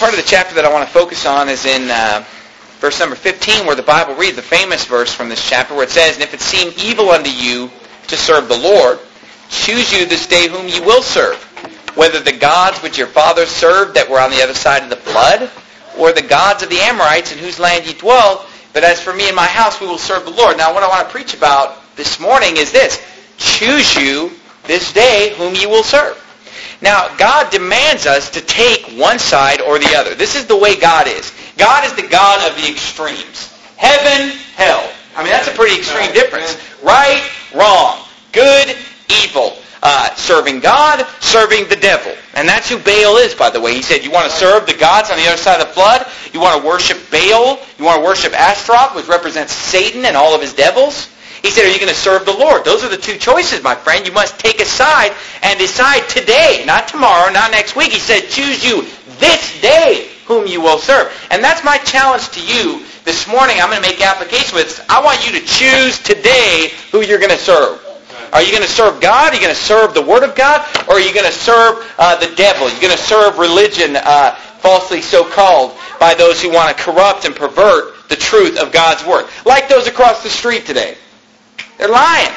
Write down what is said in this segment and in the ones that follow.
part of the chapter that I want to focus on is in verse number 15, where the Bible reads the famous verse from this chapter where it says, "And if it seem evil unto you to serve the Lord, choose you this day whom ye will serve, whether the gods which your fathers served that were on the other side of the flood, or the gods of the Amorites in whose land ye dwell. But as for me and my house, we will serve the Lord." Now, what I want to preach about this morning is this: choose you this day whom ye will serve. Now, God demands us to take one side or the other. This is the way God is. God is the God of the extremes. Heaven, hell. I mean, that's a pretty extreme difference. Right, wrong. Good, evil. Serving God, serving the devil. And that's who Baal is, by the way. He said, you want to serve the gods on the other side of the flood? You want to worship Baal? You want to worship Ashtaroth, which represents Satan and all of his devils? He said, are you going to serve the Lord? Those are the two choices, my friend. You must take a side and decide today, not tomorrow, not next week. He said, choose you this day whom you will serve. And that's my challenge to you this morning. I'm going to make application with this. I want you to choose today who you're going to serve. Are you going to serve God? Are you going to serve the Word of God? Or are you going to serve the devil? Are you going to serve religion, falsely so-called, by those who want to corrupt and pervert the truth of God's Word? Like those across the street today. They're lying.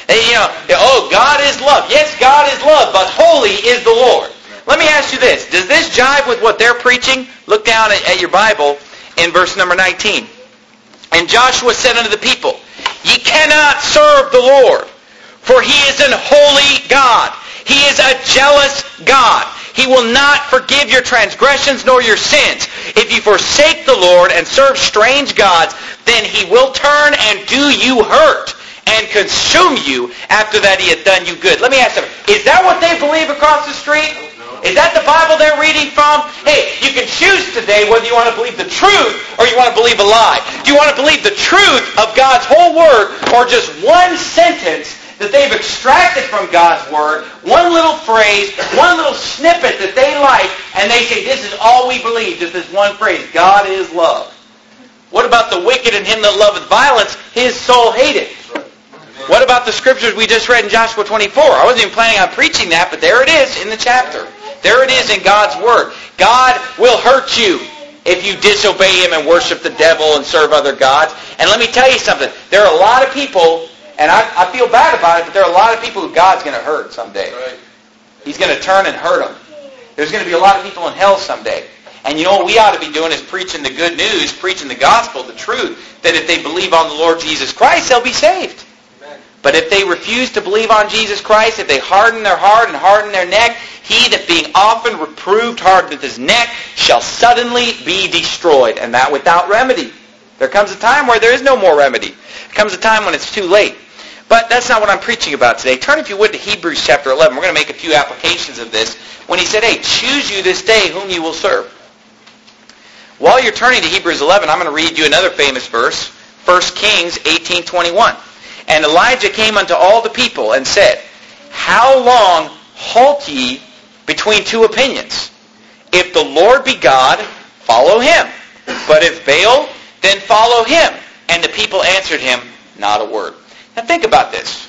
God is love. Yes, God is love, but holy is the Lord. Let me ask you this. Does this jive with what they're preaching? Look down at your Bible in verse number 19. "And Joshua said unto the people, Ye cannot serve the Lord, for he is an holy God. He is a jealous God. He will not forgive your transgressions nor your sins. If you forsake the Lord and serve strange gods, then he will turn and do you hurt and consume you after that he hath done you good." Let me ask them, is that what they believe across the street? Is that the Bible they're reading from? Hey, you can choose today whether you want to believe the truth or you want to believe a lie. Do you want to believe the truth of God's whole Word or just one sentence that they've extracted from God's Word, one little phrase, one little snippet that they like, and they say, this is all we believe, just this one phrase, God is love. What about the wicked and him that loveth violence, his soul hateth? What about the scriptures we just read in Joshua 24? I wasn't even planning on preaching that, but there it is in the chapter. There it is in God's Word. God will hurt you if you disobey him and worship the devil and serve other gods. And let me tell you something. There are a lot of people, and I feel bad about it, but there are a lot of people who God's going to hurt someday. Right. He's going to turn and hurt them. There's going to be a lot of people in hell someday. And you know what we ought to be doing is preaching the good news, preaching the gospel, the truth, that if they believe on the Lord Jesus Christ, they'll be saved. But if they refuse to believe on Jesus Christ, if they harden their heart and harden their neck, he that being often reproved hardeneth his neck shall suddenly be destroyed, and that without remedy. There comes a time where there is no more remedy. There comes a time when it's too late. But that's not what I'm preaching about today. Turn, if you would, to Hebrews chapter 11. We're going to make a few applications of this. When he said, hey, choose you this day whom you will serve. While you're turning to Hebrews 11, I'm going to read you another famous verse, 1 Kings 18:21. "And Elijah came unto all the people and said, How long halt ye between two opinions? If the Lord be God, follow him. But if Baal, then follow him. And the people answered him not a word." Now think about this.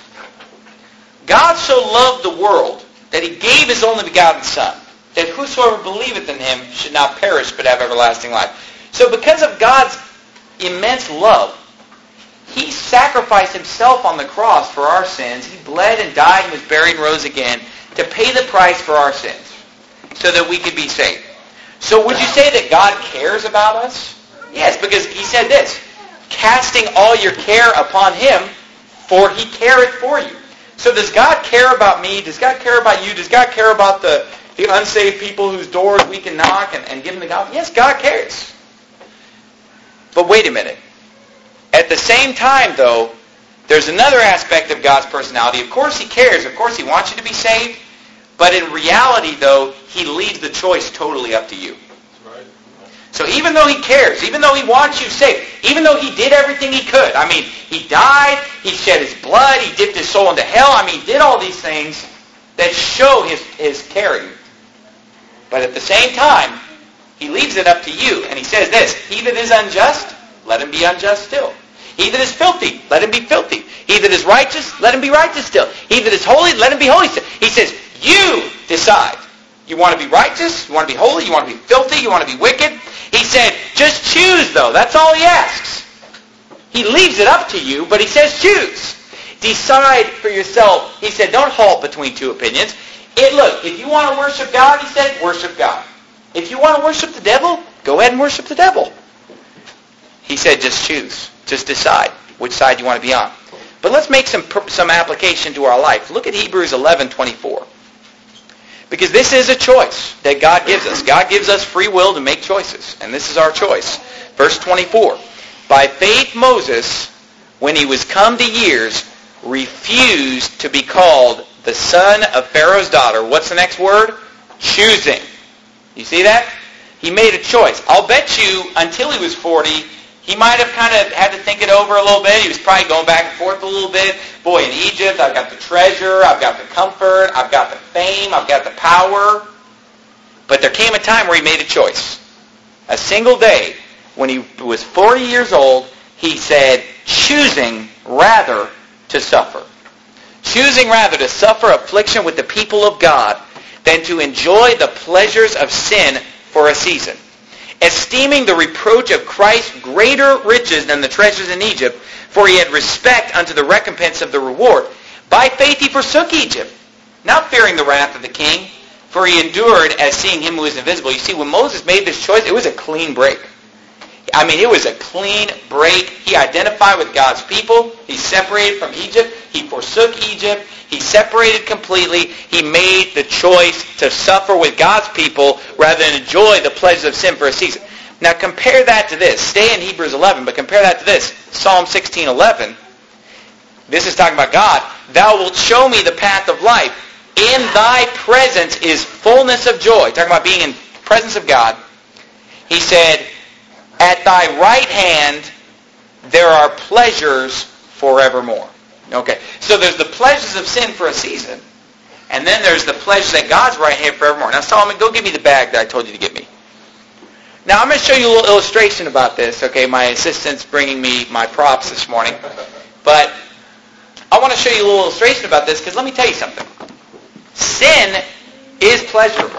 God so loved the world that he gave his only begotten Son, that whosoever believeth in him should not perish but have everlasting life. So because of God's immense love, he sacrificed himself on the cross for our sins. He bled and died and was buried and rose again to pay the price for our sins so that we could be saved. So would you say that God cares about us? Yes, because he said this, casting all your care upon him, for he careth for you. So does God care about me? Does God care about you? Does God care about the unsaved people whose doors we can knock and give them the gospel? Yes, God cares. But wait a minute. At the same time, though, there's another aspect of God's personality. Of course he cares. Of course he wants you to be saved. But in reality, though, he leaves the choice totally up to you. Right. So even though he cares, even though he wants you saved, even though he did everything he could, I mean, he died, he shed his blood, he dipped his soul into hell, I mean, he did all these things that show his caring. But at the same time, he leaves it up to you. And he says this, he that is unjust, let him be unjust still. He that is filthy, let him be filthy. He that is righteous, let him be righteous still. He that is holy, let him be holy still. He says, you decide. You want to be righteous? You want to be holy? You want to be filthy? You want to be wicked? He said, just choose, though. That's all he asks. He leaves it up to you, but he says choose. Decide for yourself. He said, don't halt between two opinions. Look, if you want to worship God, he said, worship God. If you want to worship the devil, go ahead and worship the devil. He said, just choose. Just decide which side you want to be on. But let's make some application to our life. Look at Hebrews 11:24. Because this is a choice that God gives us. God gives us free will to make choices. And this is our choice. Verse 24. By faith Moses, when he was come to years, refused to be called the son of Pharaoh's daughter. What's the next word? Choosing. You see that? He made a choice. I'll bet you until he was 40, he might have kind of had to think it over a little bit. He was probably going back and forth a little bit. Boy, in Egypt, I've got the treasure, I've got the comfort, I've got the fame, I've got the power. But there came a time where he made a choice. A single day, when he was 40 years old, he said, choosing rather to suffer. Choosing rather to suffer affliction with the people of God than to enjoy the pleasures of sin for a season. Esteeming the reproach of Christ greater riches than the treasures in Egypt, for he had respect unto the recompense of the reward. By faith he forsook Egypt, not fearing the wrath of the king, for he endured as seeing him who is invisible. You see, when Moses made this choice, it was a clean break. I mean, it was a clean break. He identified with God's people. He separated from Egypt. He forsook Egypt. He separated completely. He made the choice to suffer with God's people rather than enjoy the pleasures of sin for a season. Now compare that to this. Stay in Hebrews 11, but compare that to this. Psalm 16:11. This is talking about God. Thou wilt show me the path of life. In thy presence is fullness of joy. Talking about being in the presence of God. He said, at thy right hand there are pleasures forevermore. Okay, so there's the pleasures of sin for a season, and then there's the pleasures at God's right hand forevermore. Now Solomon, go give me the bag that I told you to give me. Now I'm going to show you a little illustration about this. Okay, my assistant's bringing me my props this morning. But I want to show you a little illustration about this because let me tell you something. Sin is pleasurable.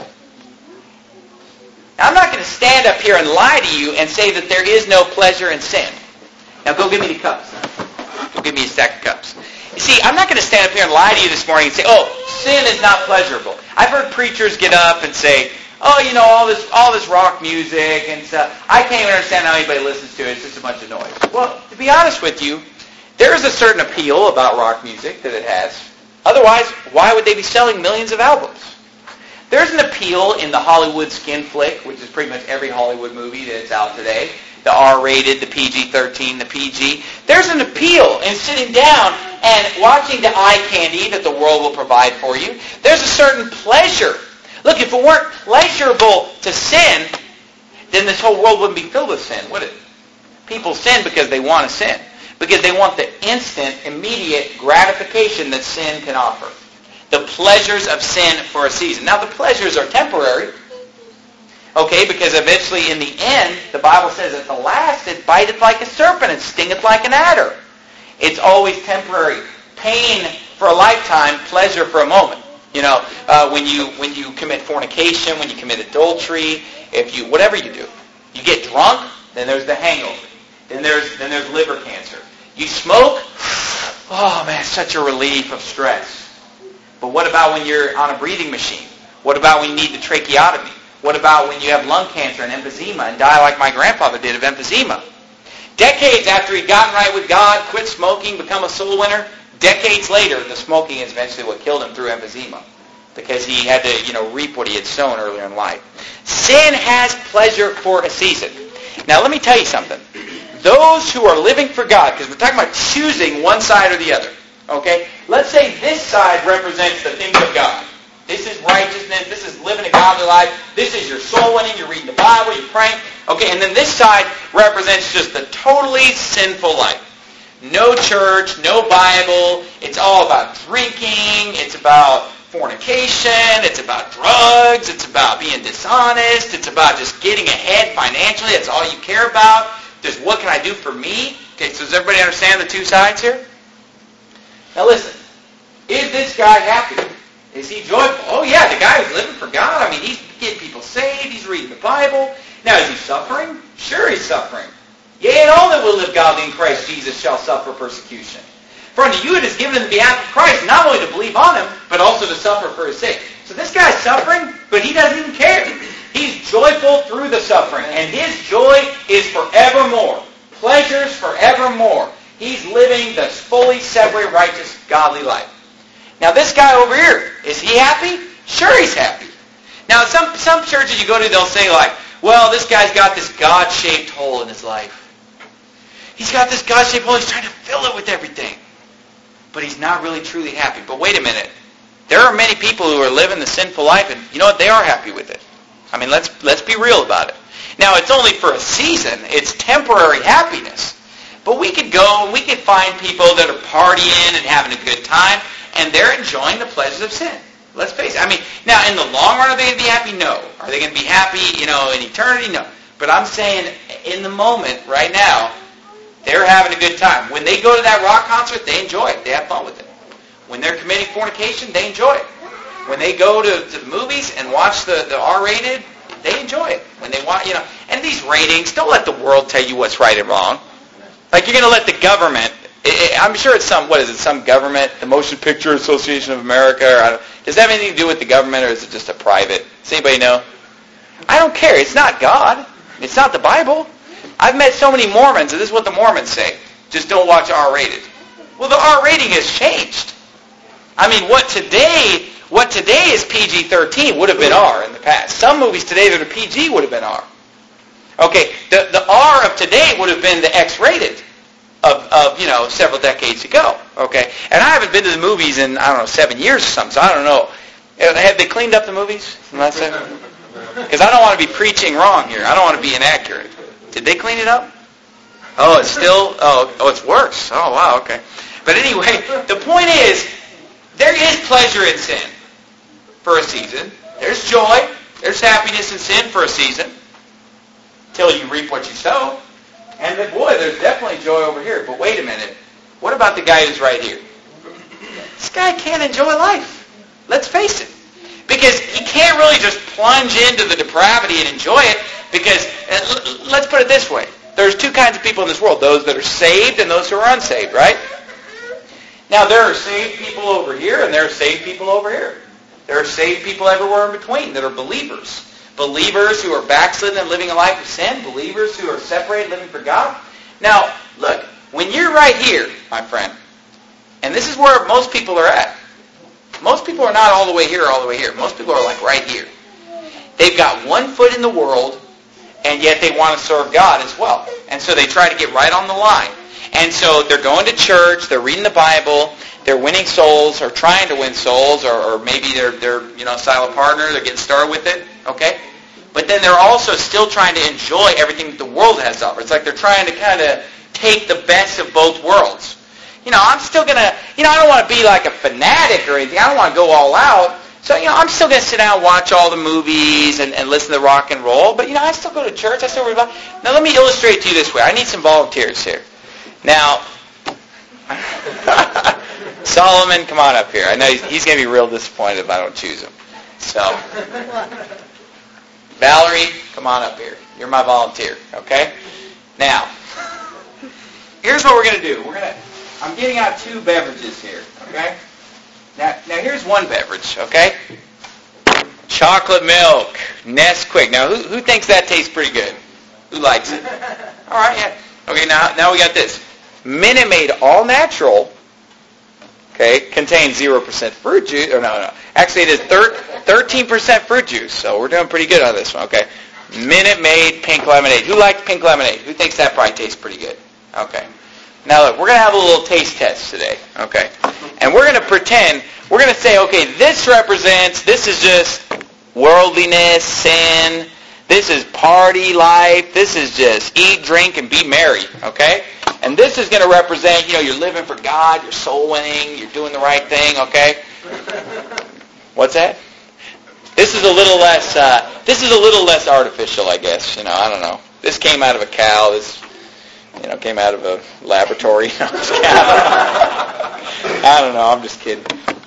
Now, I'm not going to stand up here and lie to you and say that there is no pleasure in sin. Now, go give me the cups. Go give me a stack of cups. You see, I'm not going to stand up here and lie to you this morning and say, oh, sin is not pleasurable. I've heard preachers get up and say, oh, you know, all this rock music and stuff. I can't even understand how anybody listens to it. It's just a bunch of noise. Well, to be honest with you, there is a certain appeal about rock music that it has. Otherwise, why would they be selling millions of albums? There's an appeal in the Hollywood skin flick, which is pretty much every Hollywood movie that's out today. The R-rated, the PG-13, the PG. There's an appeal in sitting down and watching the eye candy that the world will provide for you. There's a certain pleasure. Look, if it weren't pleasurable to sin, then this whole world wouldn't be filled with sin, would it? People sin because they want to sin. Because they want the instant, immediate gratification that sin can offer. The pleasures of sin for a season. Now, the pleasures are temporary. Okay, because eventually in the end, the Bible says at the last, it biteth like a serpent and stingeth like an adder. It's always temporary. Pain for a lifetime, pleasure for a moment. You know, when you commit fornication, when you commit adultery, whatever you do, you get drunk, then there's the hangover. Then there's liver cancer. You smoke, oh man, it's such a relief of stress. But what about when you're on a breathing machine? What about when you need the tracheotomy? What about when you have lung cancer and emphysema and die like my grandfather did of emphysema? Decades after he'd gotten right with God, quit smoking, become a soul winner, decades later, the smoking is eventually what killed him through emphysema. Because he had to, reap what he had sown earlier in life. Sin has pleasure for a season. Now let me tell you something. Those who are living for God, because we're talking about choosing one side or the other. Okay? Let's say this side represents the things of God. This is righteousness. This is living a godly life. This is your soul winning. You're reading the Bible. You're praying. Okay, and then this side represents just the totally sinful life. No church, no Bible. It's all about drinking. It's about fornication. It's about drugs. It's about being dishonest. It's about just getting ahead financially. That's all you care about. Just what can I do for me? Okay, so does everybody understand the two sides here? Now listen, is this guy happy? Is he joyful? Oh yeah, the guy who's living for God. I mean, he's getting people saved. He's reading the Bible. Now, is he suffering? Sure, he's suffering. Yea, and all that will live godly in Christ Jesus shall suffer persecution. For unto you it is given in the behalf of Christ, not only to believe on him, but also to suffer for his sake. So this guy's suffering, but he doesn't even care. He's joyful through the suffering, and his joy is forevermore. Pleasures forevermore. He's living the fully separate, righteous, godly life. Now this guy over here, is he happy? Sure he's happy. Now some churches you go to, they'll say like, well, this guy's got this God-shaped hole in his life. He's got this God-shaped hole, he's trying to fill it with everything. But he's not really truly happy. But wait a minute. There are many people who are living the sinful life, and you know what? They are happy with it. I mean, let's be real about it. Now, it's only for a season. It's temporary happiness. But we could go and we could find people that are partying and having a good time, and they're enjoying the pleasures of sin. Let's face it. I mean, now, in the long run, are they going to be happy? No. Are they going to be happy, in eternity? No. But I'm saying, in the moment, right now, they're having a good time. When they go to that rock concert, they enjoy it. They have fun with it. When they're committing fornication, they enjoy it. When they go to the movies and watch the R-rated, they enjoy it. When they want, and these ratings, don't let the world tell you what's right and wrong. Like you're going to let the government, I'm sure it's some government, the Motion Picture Association of America, does that have anything to do with the government, or is it just a private? Does anybody know? I don't care. It's not God. It's not the Bible. I've met so many Mormons, and this is what the Mormons say. Just don't watch R-rated. Well, the R rating has changed. I mean, what today is PG-13 would have been R in the past. Some movies today that are PG would have been R. Okay, the R of today would have been the X-rated of several decades ago. Okay, and I haven't been to the movies in 7 years or something, so I don't know. Have they cleaned up the movies? Because I don't want to be preaching wrong here. I don't want to be inaccurate. Did they clean it up? Oh, it's still, it's worse. Oh, wow, okay. But anyway, the point is, there is pleasure in sin for a season. There's joy. There's happiness in sin for a season. Till you reap what you sow. And then, boy, there's definitely joy over here. But wait a minute. What about the guy who's right here? This guy can't enjoy life. Let's face it. Because he can't really just plunge into the depravity and enjoy it. Because, let's put it this way. There's two kinds of people in this world. Those that are saved and those who are unsaved, right? Now, there are saved people over here and there are saved people over here. There are saved people everywhere in between that are believers. Believers who are backslidden and living a life of sin. Believers who are separated, living for God. Now, look, when you're right here, my friend, and this is where most people are at. Most people are not all the way here or all the way here. Most people are like right here. They've got one foot in the world, and yet they want to serve God as well. And so they try to get right on the line. And so they're going to church, they're reading the Bible, they're winning souls, or trying to win souls, or maybe they're silent partner, they're getting started with it, okay? But then they're also still trying to enjoy everything that the world has to offer. It's like they're trying to kind of take the best of both worlds. I'm still going to, I don't want to be like a fanatic or anything. I don't want to go all out. So, I'm still going to sit down and watch all the movies and listen to rock and roll. But, I still go to church. I still read Bible. Now, let me illustrate to you this way. I need some volunteers here. Now, Solomon, come on up here. I know he's going to be real disappointed if I don't choose him. So, Valerie, come on up here. You're my volunteer, okay? Now, here's what we're going to do. I'm getting out two beverages here, okay? Now here's one beverage, okay? Chocolate milk, Nesquik. Now, who thinks that tastes pretty good? Who likes it? All right, yeah. Okay, now we got this. Minute Maid All Natural, okay, contains 0% fruit juice. Or no. Actually, it is 13% fruit juice, so we're doing pretty good on this one, okay? Minute Maid Pink Lemonade. Who likes pink lemonade? Who thinks that probably tastes pretty good? Okay. Now look, we're going to have a little taste test today, okay? And we're going to pretend, we're going to say, okay, this is just worldliness, sin, this is party life, this is just eat, drink, and be merry, okay? And this is going to represent, you're living for God, you're soul winning, you're doing the right thing, okay? What's that? This is a little less artificial, I guess, I don't know. This came out of a cow, this came out of a laboratory. I don't know. I'm just kidding.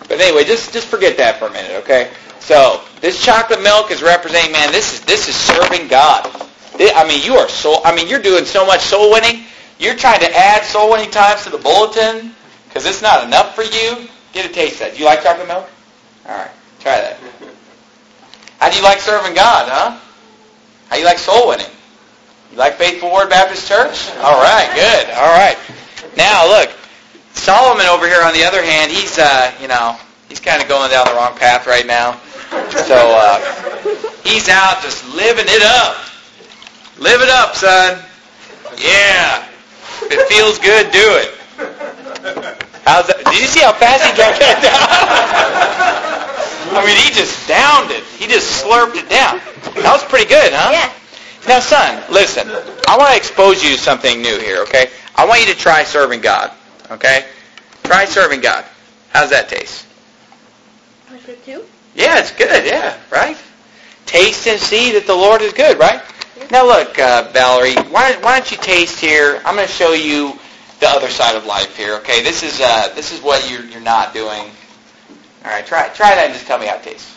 But anyway, just forget that for a minute, okay? So this chocolate milk is representing, man, this is serving God. You're doing so much soul winning. You're trying to add soul winning times to the bulletin because it's not enough for you. Get a taste of that. Do you like chocolate milk? All right, try that. How do you like serving God, huh? How do you like soul winning? You like Faithful Word Baptist Church? All right, good. All right. Now look, Solomon over here on the other hand, he's kind of going down the wrong path right now. So he's out just living it up. Live it up, son. Yeah. If it feels good, do it. How's that? Did you see how fast he drank that down? I mean, he just downed it. He just slurped it down. That was pretty good, huh? Yeah. Now, son, listen. I want to expose you to something new here, okay? I want you to try serving God, okay? Try serving God. How's that taste? That's good too. Yeah, it's good, yeah, right? Taste and see that the Lord is good, right? Now look, Valerie, why don't you taste here? I'm going to show you the other side of life here, okay? This is what you're not doing. All right, try that and just tell me how it tastes.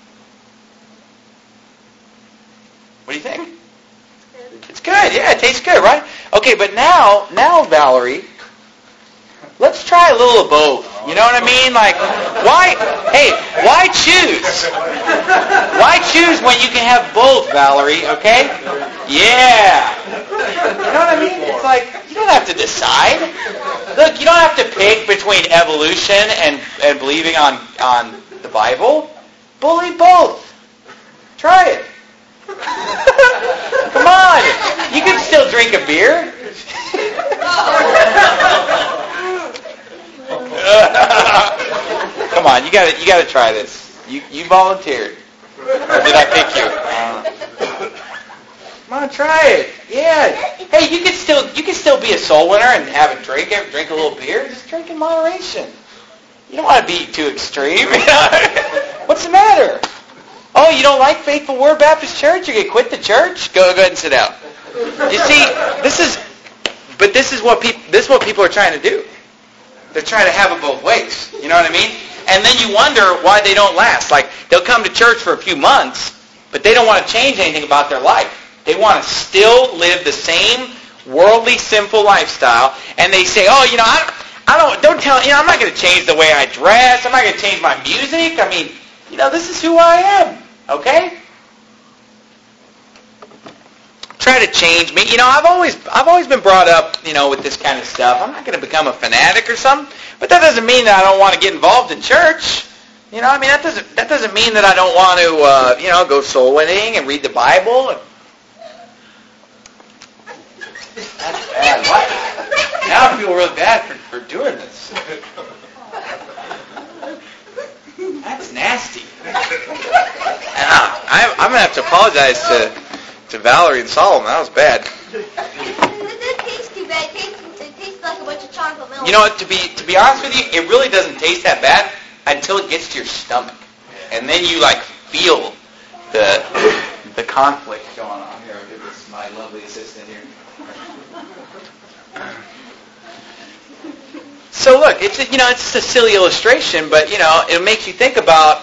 What do you think? It's good, yeah, it tastes good, right? Okay, but now, Valerie, let's try a little of both. You know what I mean? Like, why choose? Why choose when you can have both, Valerie, okay? Yeah. You know what I mean? It's like, you don't have to decide. Look, you don't have to pick between evolution and believing on the Bible. Believe both. Try it. Come on. You can still drink a beer. Come on, you got to try this. You volunteered, or did I pick you? Come on, try it. Yeah. Hey, you can still be a soul winner and have a drink a little beer. Just drink in moderation. You don't want to be too extreme. What's the matter? Oh, you don't like Faithful Word Baptist Church? You can quit the church? Go ahead and sit down. You see, this is what people are trying to do. They're trying to have it both ways. You know what I mean? And then you wonder why they don't last. Like, they'll come to church for a few months, but they don't want to change anything about their life. They want to still live the same worldly, sinful lifestyle. And they say, oh, I'm not going to change the way I dress. I'm not going to change my music. I mean, this is who I am. Okay? Try to change me. I've always been brought up, with this kind of stuff. I'm not going to become a fanatic or something, but that doesn't mean that I don't want to get involved in church. That doesn't mean that I don't want to, go soul winning and read the Bible. That's bad. What? Now I feel really bad for doing this. That's nasty. I'm going to have to apologize to Valerie and Solomon. That was bad. It doesn't taste too bad. It tastes like a bunch of chocolate milk. You know what? To be honest with you, it really doesn't taste that bad until it gets to your stomach, and then you feel the conflict going on. Here, I'll give this to my lovely assistant here. So look, it's a silly illustration, but it makes you think about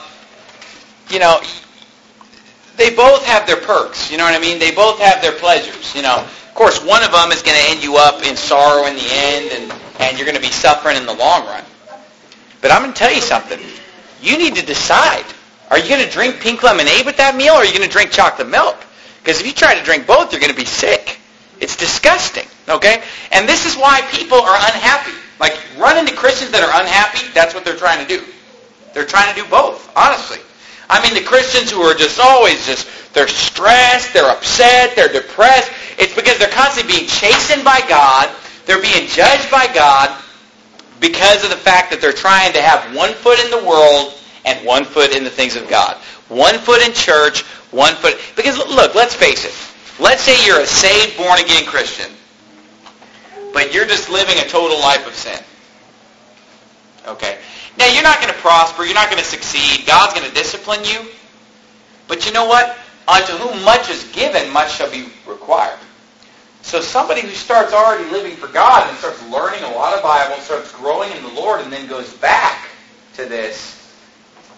they both have their perks. You know what I mean? They both have their pleasures. Of course, one of them is going to end you up in sorrow in the end, and you're going to be suffering in the long run. But I'm going to tell you something. You need to decide. Are you going to drink pink lemonade with that meal, or are you going to drink chocolate milk? Because if you try to drink both, you're going to be sick. It's disgusting. Okay? And this is why people are unhappy. Like, run into Christians that are unhappy, that's what they're trying to do. They're trying to do both, honestly. I mean, the Christians who are they're stressed, they're upset, they're depressed. It's because they're constantly being chastened by God. They're being judged by God because of the fact that they're trying to have one foot in the world and one foot in the things of God. One foot in church, one foot... Because, look, let's face it. Let's say you're a saved, born-again Christian, but you're just living a total life of sin. Okay? Now, you're not going to prosper. You're not going to succeed. God's going to discipline you. But you know what? Unto whom much is given, much shall be required. So somebody who starts already living for God and starts learning a lot of Bible, starts growing in the Lord, and then goes back to this,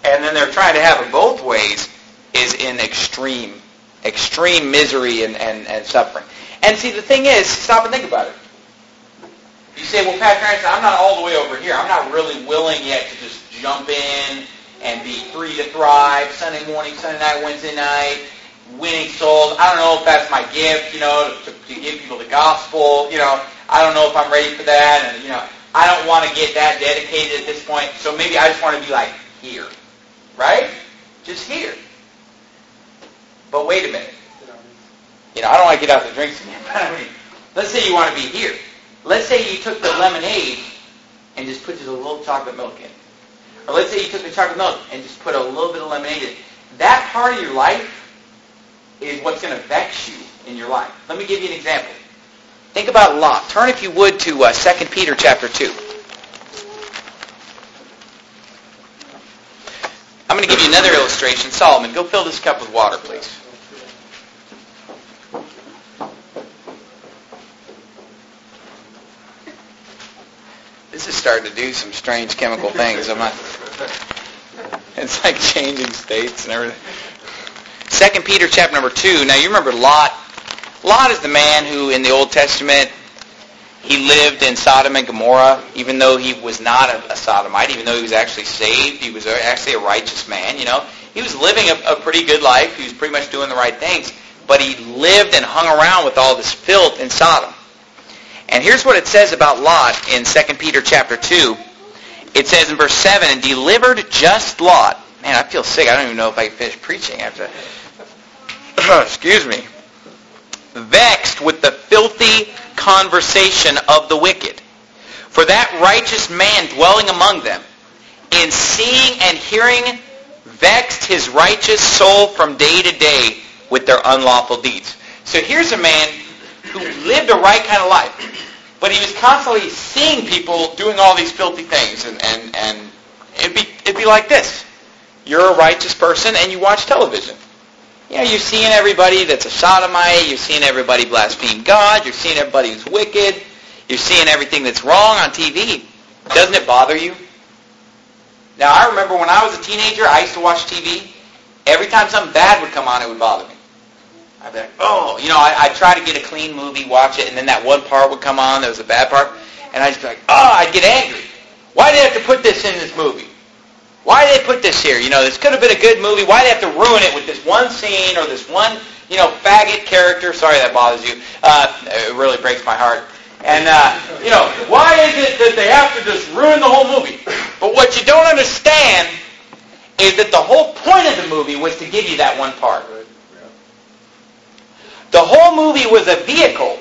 and then they're trying to have it both ways, is in extreme misery and suffering. And see, the thing is, stop and think about it. You say, well, Pastor Anderson, I'm not all the way over here. I'm not really willing yet to just jump in and be free to thrive Sunday morning, Sunday night, Wednesday night, winning souls. I don't know if that's my gift, to give people the gospel. I don't know if I'm ready for that. And, I don't want to get that dedicated at this point. So maybe I just want to be like here. Right? Just here. But wait a minute. I don't want to get out the drinks again. But let's say you want to be here. Let's say you took the lemonade and just put just a little chocolate milk in. Or let's say you took the chocolate milk and just put a little bit of lemonade in. That part of your life is what's going to vex you in your life. Let me give you an example. Think about Lot. Turn, if you would, to 2 Peter chapter 2. I'm going to give you another illustration. Solomon, go fill this cup with water, please. This is starting to do some strange chemical things. It's like changing states and everything. 2 Peter chapter number 2. Now you remember Lot. Lot is the man who in the Old Testament, he lived in Sodom and Gomorrah, even though he was not a sodomite, even though he was actually saved. He was actually a righteous man, He was living a pretty good life. He was pretty much doing the right things. But he lived and hung around with all this filth in Sodom. And here's what it says about Lot in 2 Peter chapter 2. It says in verse 7, and delivered just Lot. Man, I feel sick. I don't even know if I can finish preaching after that. Excuse me. Vexed with the filthy conversation of the wicked. For that righteous man dwelling among them, in seeing and hearing, vexed his righteous soul from day to day with their unlawful deeds. So here's a man who lived a right kind of life, but he was constantly seeing people doing all these filthy things, and it'd be like this. You're a righteous person and you watch television. You're seeing everybody that's a sodomite, you're seeing everybody blaspheme God, you're seeing everybody who's wicked, you're seeing everything that's wrong on TV. Doesn't it bother you? Now, I remember when I was a teenager, I used to watch TV. Every time something bad would come on, it would bother me. I'd be like, I'd try to get a clean movie, watch it, and then that one part would come on that was a bad part, and I'd just be like, I'd get angry. Why did they have to put this in this movie? Why did they put this here? This could have been a good movie. Why did they have to ruin it with this one scene or this one, faggot character? Sorry that bothers you. It really breaks my heart. And, why is it that they have to just ruin the whole movie? But what you don't understand is that the whole point of the movie was to give you that one part. The whole movie was a vehicle,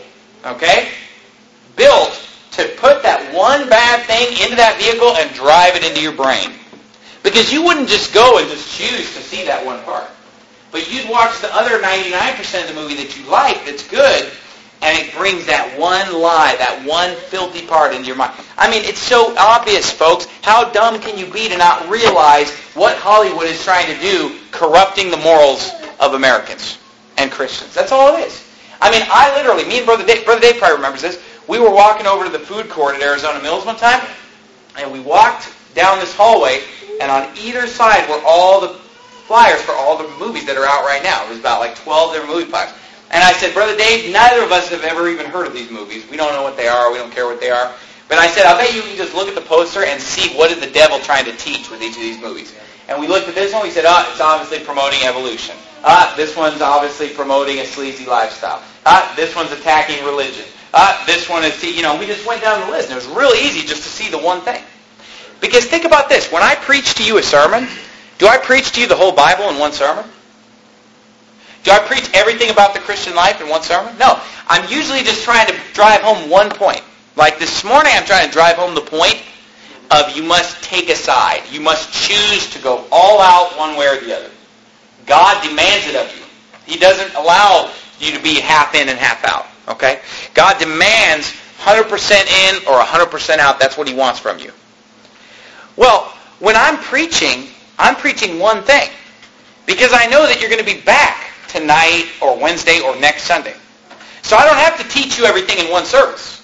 built to put that one bad thing into that vehicle and drive it into your brain. Because you wouldn't just go and just choose to see that one part. But you'd watch the other 99% of the movie that you like, that's good, and it brings that one lie, that one filthy part into your mind. I mean, it's so obvious, folks. How dumb can you be to not realize what Hollywood is trying to do, corrupting the morals of Americans and Christians? That's all it is. I mean, me and Brother Dave probably remembers this. We were walking over to the food court at Arizona Mills one time, and we walked down this hallway, and on either side were all the flyers for all the movies that are out right now. It was about like 12 different movie flyers. And I said, Brother Dave, neither of us have ever even heard of these movies. We don't know what they are. We don't care what they are. But I said, I'll bet you can just look at the poster and see what is the devil trying to teach with each of these movies. And we looked at this one. We said, it's obviously promoting evolution. This one's obviously promoting a sleazy lifestyle. This one's attacking religion. This one is, we just went down the list. And it was really easy just to see the one thing. Because think about this. When I preach to you a sermon, do I preach to you the whole Bible in one sermon? Do I preach everything about the Christian life in one sermon? No. I'm usually just trying to drive home one point. Like this morning, I'm trying to drive home the point of you must take a side. You must choose to go all out one way or the other. God demands it of you. He doesn't allow you to be half in and half out. Okay? God demands 100% in or 100% out. That's what He wants from you. Well, when I'm preaching one thing. Because I know that you're going to be back tonight or Wednesday or next Sunday. So I don't have to teach you everything in one service.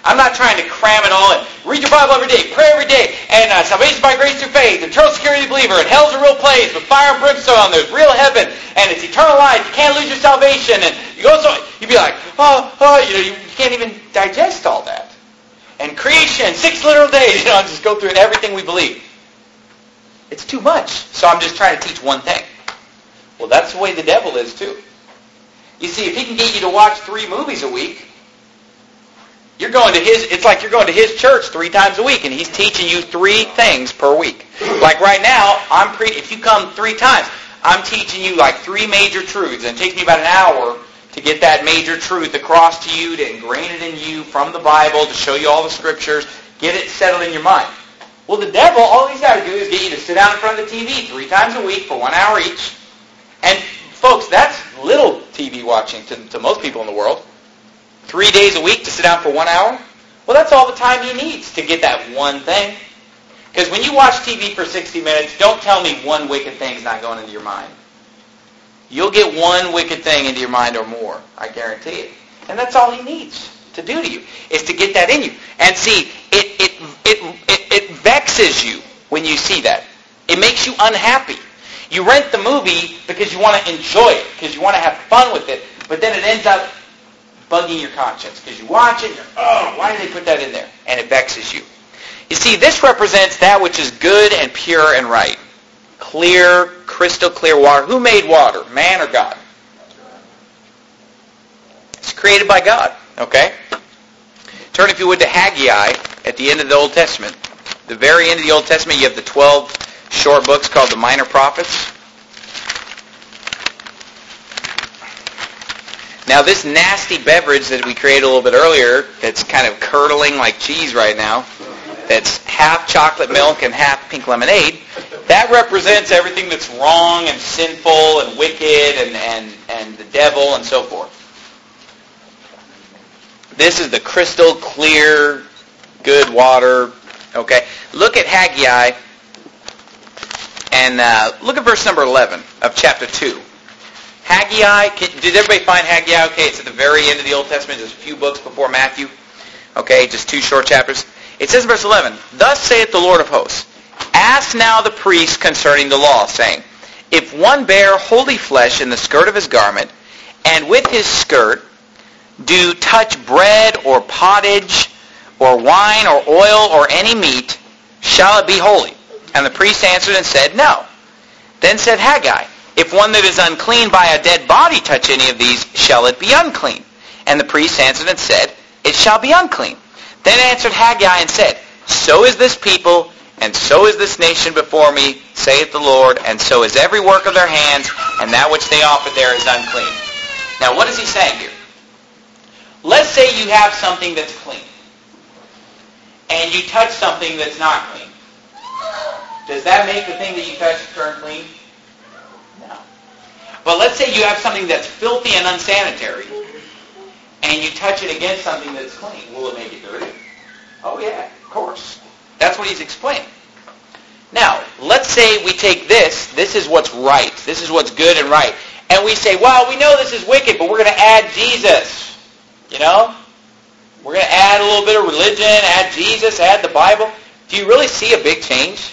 I'm not trying to cram it all in. Read your Bible every day, pray every day, and salvation by grace through faith, eternal security of the believer, and hell's a real place with fire and brimstone, there's real heaven, and it's eternal life, you can't lose your salvation, and you go so, you'd be like, you can't even digest all that. And creation, 6 literal days, just go through it, everything we believe. It's too much, so I'm just trying to teach one thing. Well, that's the way the devil is too. You see, if he can get you to watch 3 movies a week, it's like you're going to his church 3 times a week, and he's teaching you 3 things per week. Like right now, if you come 3 times, I'm teaching you like 3 major truths, and it takes me about an hour to get that major truth across to you, to ingrain it in you from the Bible, to show you all the scriptures, get it settled in your mind. Well, the devil, all he's got to do is get you to sit down in front of the TV 3 times a week for 1 hour each. And folks, that's little TV watching to most people in the world. 3 days a week to sit down for 1 hour? Well, that's all the time he needs to get that one thing. Because when you watch TV for 60 minutes, don't tell me one wicked thing's not going into your mind. You'll get one wicked thing into your mind or more, I guarantee it. And that's all he needs to do to you, is to get that in you. And see, it vexes you when you see that. It makes you unhappy. You rent the movie because you want to enjoy it, because you want to have fun with it, but then it ends up bugging your conscience, because you watch it, why did they put that in there? And it vexes you. You see, this represents that which is good and pure and right. Clear, crystal clear water. Who made water? Man or God? It's created by God. Okay? Turn, if you would, to Haggai at the end of the Old Testament. The very end of the Old Testament, you have the 12 short books called the Minor Prophets. Now, this nasty beverage that we created a little bit earlier, that's kind of curdling like cheese right now, that's half chocolate milk and half pink lemonade, that represents everything that's wrong and sinful and wicked and the devil and so forth. This is the crystal clear, good water. Okay, look at Haggai and look at verse number 11 of chapter 2. Haggai, did everybody find Haggai? Okay, it's at the very end of the Old Testament, just a few books before Matthew. Okay, just 2 short chapters. It says in verse 11, "Thus saith the Lord of hosts, ask now the priest concerning the law, saying, if one bear holy flesh in the skirt of his garment, and with his skirt do touch bread or pottage or wine or oil or any meat, shall it be holy? And the priest answered and said, no. Then said Haggai, if one that is unclean by a dead body touch any of these, shall it be unclean? And the priest answered and said, it shall be unclean. Then answered Haggai and said, so is this people, and so is this nation before me, saith the Lord, and so is every work of their hands, and that which they offer there is unclean. Now what is he saying here? Let's say you have something that's clean, and you touch something that's not clean. Does that make the thing that you touch turn clean? No. But let's say you have something that's filthy and unsanitary, and you touch it against something that's clean. Will it make it dirty? Oh yeah, of course. That's what he's explaining. Now, let's say we take this is what's right, this is what's good and right, and we say, well, we know this is wicked, but we're going to add Jesus. You know? We're going to add a little bit of religion, add Jesus, add the Bible. Do you really see a big change?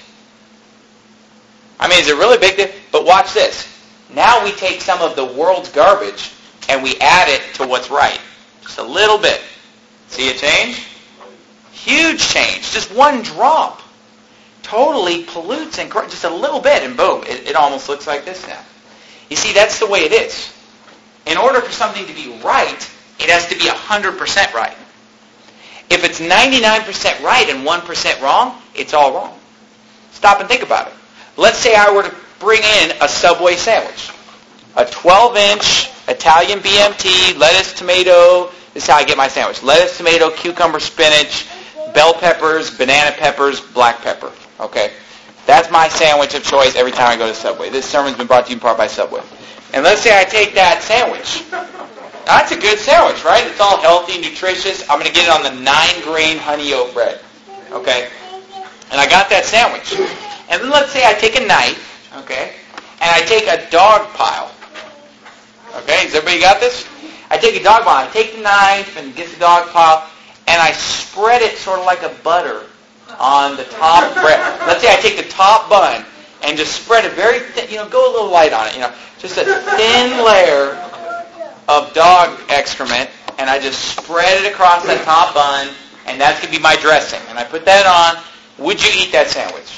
I mean, is it really big? But watch this. Now we take some of the world's garbage and we add it to what's right. Just a little bit. See a change? Huge change. Just one drop. Totally pollutes and just a little bit, and boom, it almost looks like this now. You see, that's the way it is. In order for something to be right, it has to be 100% right. If it's 99% right and 1% wrong, it's all wrong. Stop and think about it. Let's say I were to bring in a Subway sandwich. A 12-inch Italian BMT, lettuce, tomato. This is how I get my sandwich. Lettuce, tomato, cucumber, spinach, bell peppers, banana peppers, black pepper. Okay? That's my sandwich of choice every time I go to Subway. This sermon's been brought to you in part by Subway. And let's say I take that sandwich. That's a good sandwich, right? It's all healthy, nutritious. I'm going to get it on the 9-grain honey oat bread. Okay? And I got that sandwich. And then let's say I take a knife, okay, and I take a dog pile. Okay, has everybody got this? I take a dog pile. I take the knife and get the dog pile, and I spread it sort of like a butter on the top bread. Let's say I take the top bun and just spread it very thin, go a little light on it, just a thin layer of dog excrement, and I just spread it across that top bun, and that's going to be my dressing. And I put that on. Would you eat that sandwich?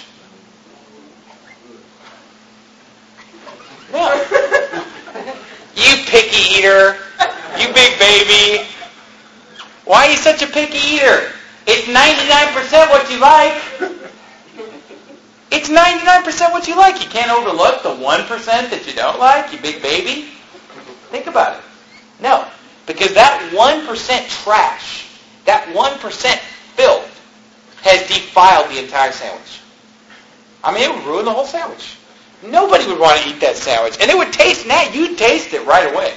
No. You picky eater. You big baby. Why are you such a picky eater? It's 99% what you like. It's 99% what you like. You can't overlook the 1% that you don't like, you big baby. Think about it. No. Because that 1% trash, that 1% filth, has defiled the entire sandwich. I mean, it would ruin the whole sandwich. Nobody would want to eat that sandwich. And it would taste nasty. You'd taste it right away.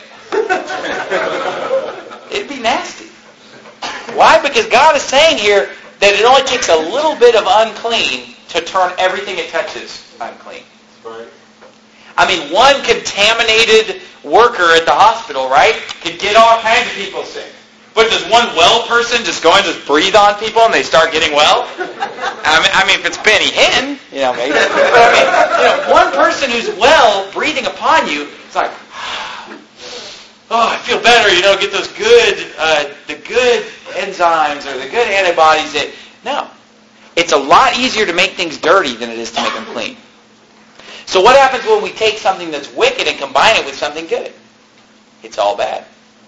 It'd be nasty. Why? Because God is saying here that it only takes a little bit of unclean to turn everything it touches unclean. Right. I mean, one contaminated worker at the hospital, right, could get all kinds of people sick. But does one well person just go and just breathe on people and they start getting well? I mean, if it's Benny Hinn, maybe. But I mean, one person who's well breathing upon you, it's like, oh, I feel better. Get those the good enzymes or the good antibodies. No, it's a lot easier to make things dirty than it is to make them clean. So what happens when we take something that's wicked and combine it with something good? It's all bad.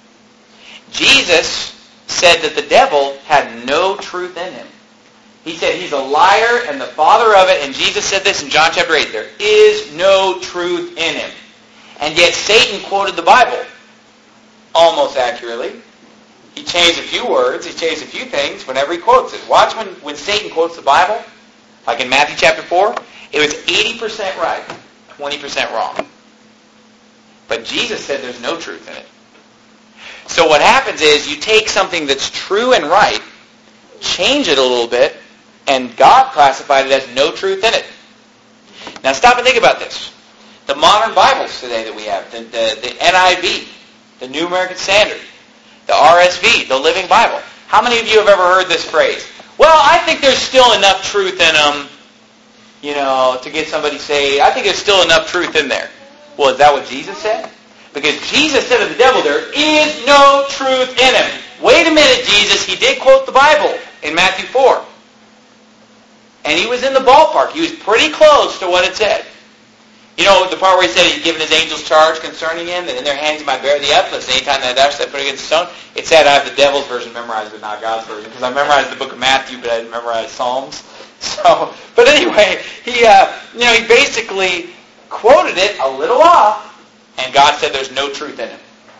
Jesus said that the devil had no truth in him. He said he's a liar and the father of it, and Jesus said this in John chapter 8, there is no truth in him. And yet Satan quoted the Bible almost accurately. He changed a few words, he changed a few things whenever he quotes it. Watch when Satan quotes the Bible, like in Matthew chapter 4, it was 80% right, 20% wrong. But Jesus said there's no truth in it. So what happens is you take something that's true and right, change it a little bit, and God classified it as no truth in it. Now stop and think about this. The modern Bibles today that we have, the NIV, the New American Standard, the RSV, the Living Bible. How many of you have ever heard this phrase? Well, I think there's still enough truth in them, to get somebody saved. I think there's still enough truth in there. Well, is that what Jesus said? Because Jesus said of the devil, there is no truth in him. Wait a minute, Jesus. He did quote the Bible in Matthew 4. And he was in the ballpark. He was pretty close to what it said. The part where he said he'd given his angels charge concerning him, that in their hands he might bear the evidence. Anytime they dash that put against the stone. It said I have the devil's version memorized, but not God's version. Because I memorized the book of Matthew, but I didn't memorize Psalms. But anyway, he basically quoted it a little off, and God said there's no truth in it.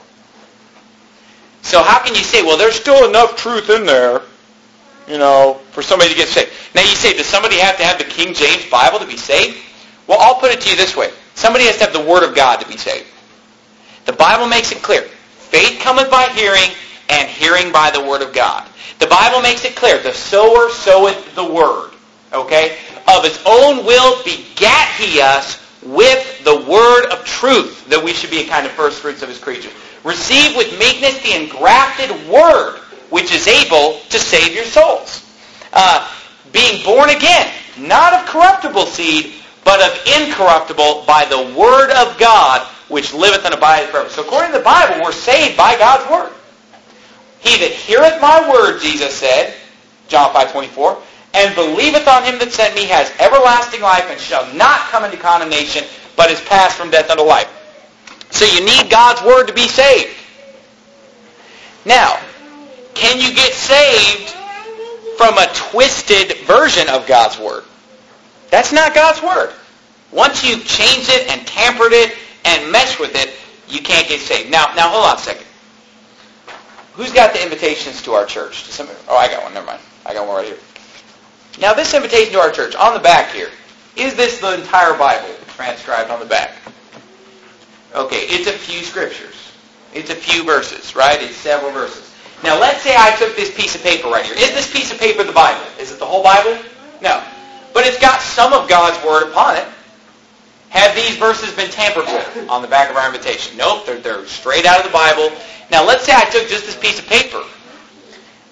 So how can you say, well, there's still enough truth in there, for somebody to get saved? Now you say, does somebody have to have the King James Bible to be saved? Well, I'll put it to you this way. Somebody has to have the Word of God to be saved. The Bible makes it clear. Faith cometh by hearing, and hearing by the Word of God. The Bible makes it clear. The sower soweth the Word. Okay? Of his own will begat he us with the word of truth, that we should be a kind of first fruits of his creature. Receive with meekness the engrafted word, which is able to save your souls. Being born again, not of corruptible seed, but of incorruptible, by the word of God, which liveth and abideth forever. So according to the Bible, we're saved by God's word. He that heareth my word, Jesus said, John 5:24, and believeth on him that sent me has everlasting life and shall not come into condemnation, but is passed from death unto life. So you need God's word to be saved. Now, can you get saved from a twisted version of God's word? That's not God's word. Once you've changed it and tampered it and messed with it, you can't get saved. Now hold on a second. Who's got the invitations to our church? I got one. Never mind. I got one right here. Now, this invitation to our church, on the back here, is this the entire Bible transcribed on the back? Okay, it's a few scriptures. It's a few verses, right? It's several verses. Now, let's say I took this piece of paper right here. Is this piece of paper the Bible? Is it the whole Bible? No. But it's got some of God's Word upon it. Have these verses been tampered with on the back of our invitation? Nope, they're straight out of the Bible. Now, let's say I took just this piece of paper.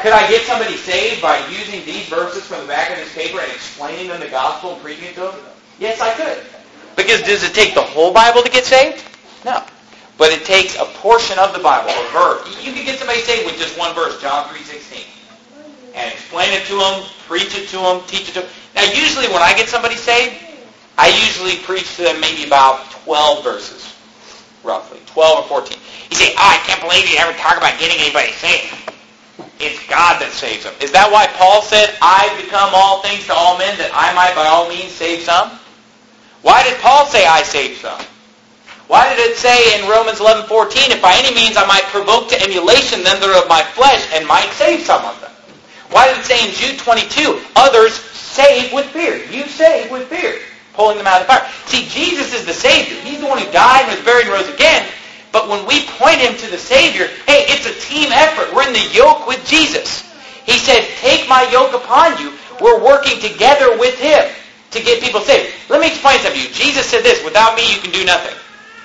Could I get somebody saved by using these verses from the back of this paper and explaining them the gospel and preaching it to them? Yes, I could. Because does it take the whole Bible to get saved? No. But it takes a portion of the Bible, a verse. You can get somebody saved with just one verse, John 3:16. And explain it to them, preach it to them, teach it to them. Now, usually when I get somebody saved, I usually preach to them maybe about 12 verses, roughly, 12 or 14. You say, I can't believe you ever talk about getting anybody saved. It's God that saves them. Is that why Paul said, I've become all things to all men, that I might by all means save some? Why did Paul say, I saved some? Why did it say in Romans 11:14, if by any means I might provoke to emulation them that are of my flesh and might save some of them? Why did it say in Jude 22, others save with fear? You save with fear, pulling them out of the fire. See, Jesus is the Savior. He's the one who died and was buried and rose again. But when we point him to the Savior, hey, it's a team effort. We're in the yoke with Jesus. He said, take my yoke upon you. We're working together with him to get people saved. Let me explain something to you. Jesus said this, without me you can do nothing.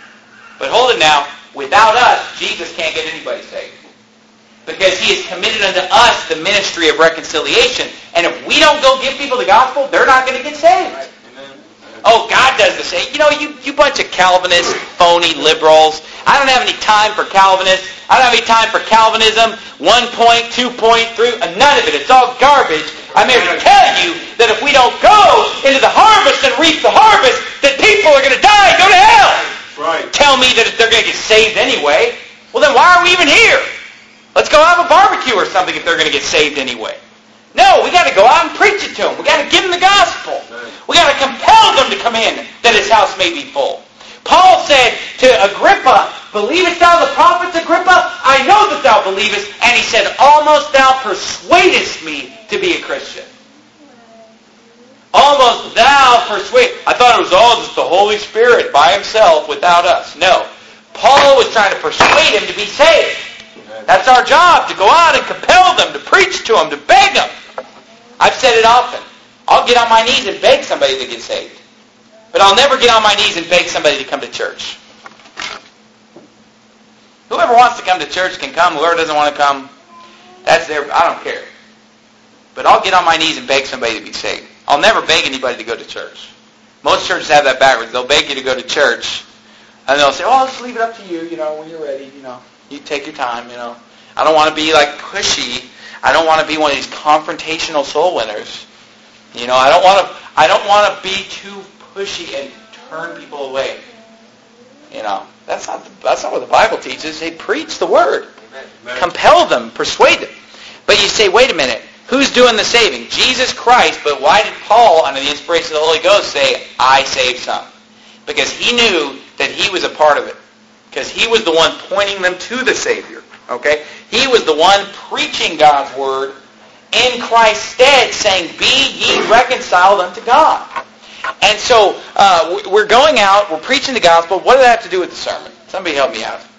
But hold it now, without us, Jesus can't get anybody saved. Because he has committed unto us the ministry of reconciliation. And if we don't go give people the gospel, they're not going to get saved. Amen. Oh, God does the same. You know, you bunch of Calvinist, phony liberals. I don't have any time for Calvinists. I don't have any time for Calvinism. 1 point, 2 point, 3, none of it. It's all garbage. I'm here to tell you that if we don't go into the harvest and reap the harvest, that people are going to die and go to hell. Right. Tell me that they're going to get saved anyway. Well, then why are we even here? Let's go have a barbecue or something if they're going to get saved anyway. No, we got to go out and preach it to them. We got to give them the gospel. We got to compel them to come in that his house may be full. Paul said to Agrippa, believest thou the prophets, Agrippa? I know that thou believest. And he said, almost thou persuadest me to be a Christian. Almost thou persuade. I thought it was all just the Holy Spirit by himself without us. No. Paul was trying to persuade him to be saved. That's our job, to go out and compel them, to preach to them, to beg them. I've said it often. I'll get on my knees and beg somebody to get saved. But I'll never get on my knees and beg somebody to come to church. Whoever wants to come to church can come. Whoever doesn't want to come, that's their, I don't care. But I'll get on my knees and beg somebody to be saved. I'll never beg anybody to go to church. Most churches have that backwards. They'll beg you to go to church, and they'll say, oh, I'll just leave it up to you, when you're ready, You take your time, I don't want to be like pushy. I don't want to be one of these confrontational soul winners. I don't want to be too pushy and turn people away. That's not what the Bible teaches. They preach the word. Amen. Compel them, persuade them. But you say, wait a minute, who's doing the saving? Jesus Christ, but why did Paul, under the inspiration of the Holy Ghost, say, I saved some? Because he knew that he was a part of it. Because he was the one pointing them to the Savior. Okay? He was the one preaching God's word in Christ's stead, saying, be ye reconciled unto God. And so we're going out, we're preaching the gospel. What does that have to do with the sermon? Somebody help me out.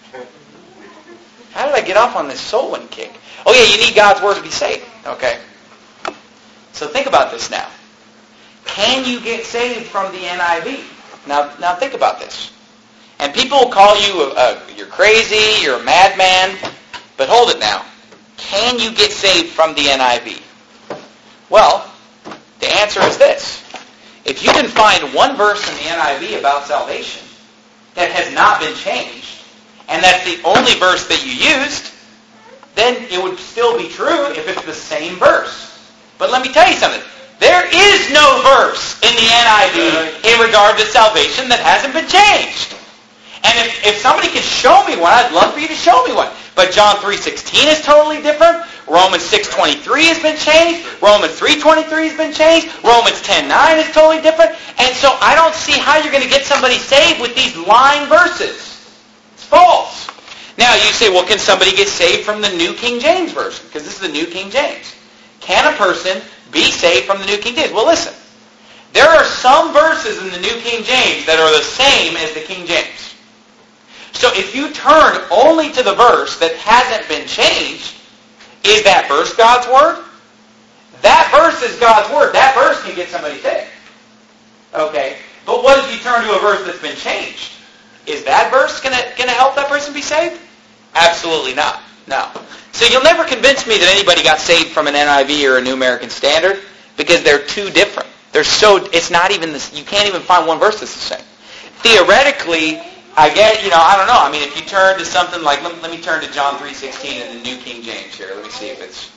How did I get off on this soul winning kick? Oh yeah, you need God's word to be saved. Okay. So think about this now. Can you get saved from the NIV? Now think about this. And people will call you, you're crazy, you're a madman. But hold it now. Can you get saved from the NIV? Well, the answer is this. If you can find one verse in the NIV about salvation that has not been changed, and that's the only verse that you used, then it would still be true if it's the same verse. But let me tell you something. There is no verse in the NIV in regard to salvation that hasn't been changed. And if somebody can show me one, I'd love for you to show me one. But John 3:16 is totally different. Romans 6:23 has been changed. Romans 3:23 has been changed. Romans 10:9 is totally different. And so I don't see how you're going to get somebody saved with these lying verses. It's false. Now you say, well, can somebody get saved from the New King James Version? Because this is the New King James. Can a person be saved from the New King James? Well, listen. There are some verses in the New King James that are the same as the King James. So if you turn only to the verse that hasn't been changed, is that verse God's Word? That verse is God's Word. That verse can get somebody saved. Okay. But what if you turn to a verse that's been changed? Is that verse going to help that person be saved? Absolutely not. No. So you'll never convince me that anybody got saved from an NIV or a New American Standard, because they're too different. It's not even this, you can't even find one verse that's the same. Theoretically, I don't know. I mean, if you turn to something like, let me turn to John 3:16 in the New King James here. Let me see if it's,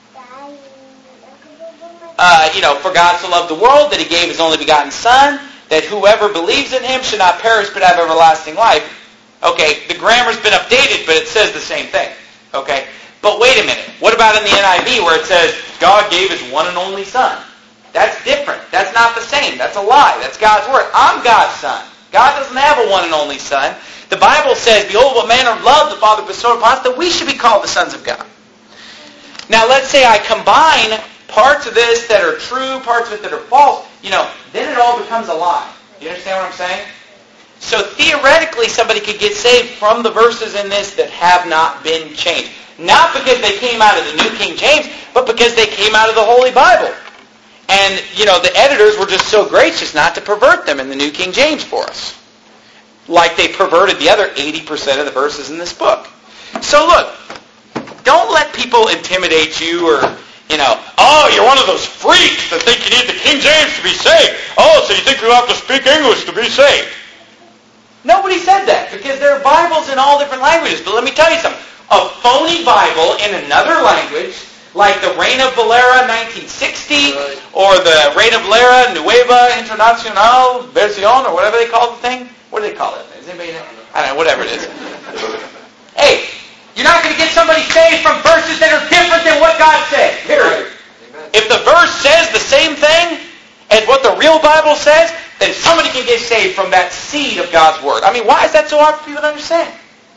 for God so loved the world that he gave his only begotten Son, that whoever believes in him should not perish but have everlasting life. Okay, the grammar's been updated, but it says the same thing. Okay, but wait a minute. What about in the NIV where it says God gave his one and only Son? That's different. That's not the same. That's a lie. That's God's word. I'm God's Son. God doesn't have a one and only Son. The Bible says, behold, what manner of love the Father bestowed upon us, that we should be called the sons of God. Now, let's say I combine parts of this that are true, parts of it that are false, then it all becomes a lie. You understand what I'm saying? So theoretically, somebody could get saved from the verses in this that have not been changed. Not because they came out of the New King James, but because they came out of the Holy Bible. And, the editors were just so gracious not to pervert them in the New King James for us. Like they perverted the other 80% of the verses in this book. So look, don't let people intimidate you or, you're one of those freaks that think you need the King James to be saved. Oh, so you think you have to speak English to be saved. Nobody said that, because there are Bibles in all different languages. But let me tell you something. A phony Bible in another language, like the Reina Valera 1960, or the Reina Valera Nueva Internacional Versión, or whatever they call the thing. What do they call it? Does anybody know? I don't know, whatever it is. Hey, you're not going to get somebody saved from verses that are different than what God said, period. If the verse says the same thing as what the real Bible says, then somebody can get saved from that seed of God's Word. I mean, why is that so hard for people to understand?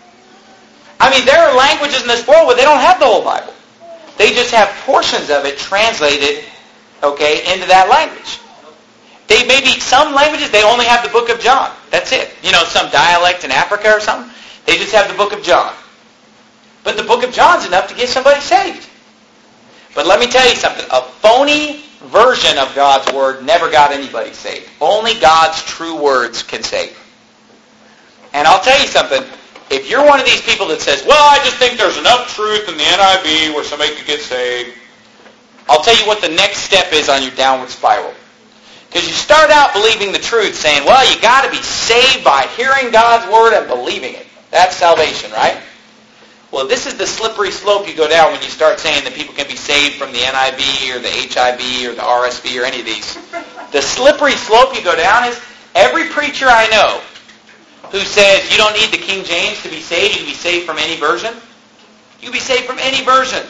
I mean, there are languages in this world where they don't have the whole Bible. They just have portions of it translated, into that language. They maybe, some languages, they only have the book of John. That's it. Some dialect in Africa or something, they just have the book of John. But the book of John's enough to get somebody saved. But let me tell you something. A phony version of God's Word never got anybody saved. Only God's true words can save. And I'll tell you something. If you're one of these people that says, well, I just think there's enough truth in the NIV where somebody could get saved, I'll tell you what the next step is on your downward spiral. Because you start out believing the truth, saying, well, you got to be saved by hearing God's Word and believing it. That's salvation, right? Well, this is the slippery slope you go down when you start saying that people can be saved from the NIV or the HIV or the RSV or any of these. The slippery slope you go down is every preacher I know who says you don't need the King James to be saved, you can be saved from any version. You can be saved from any version.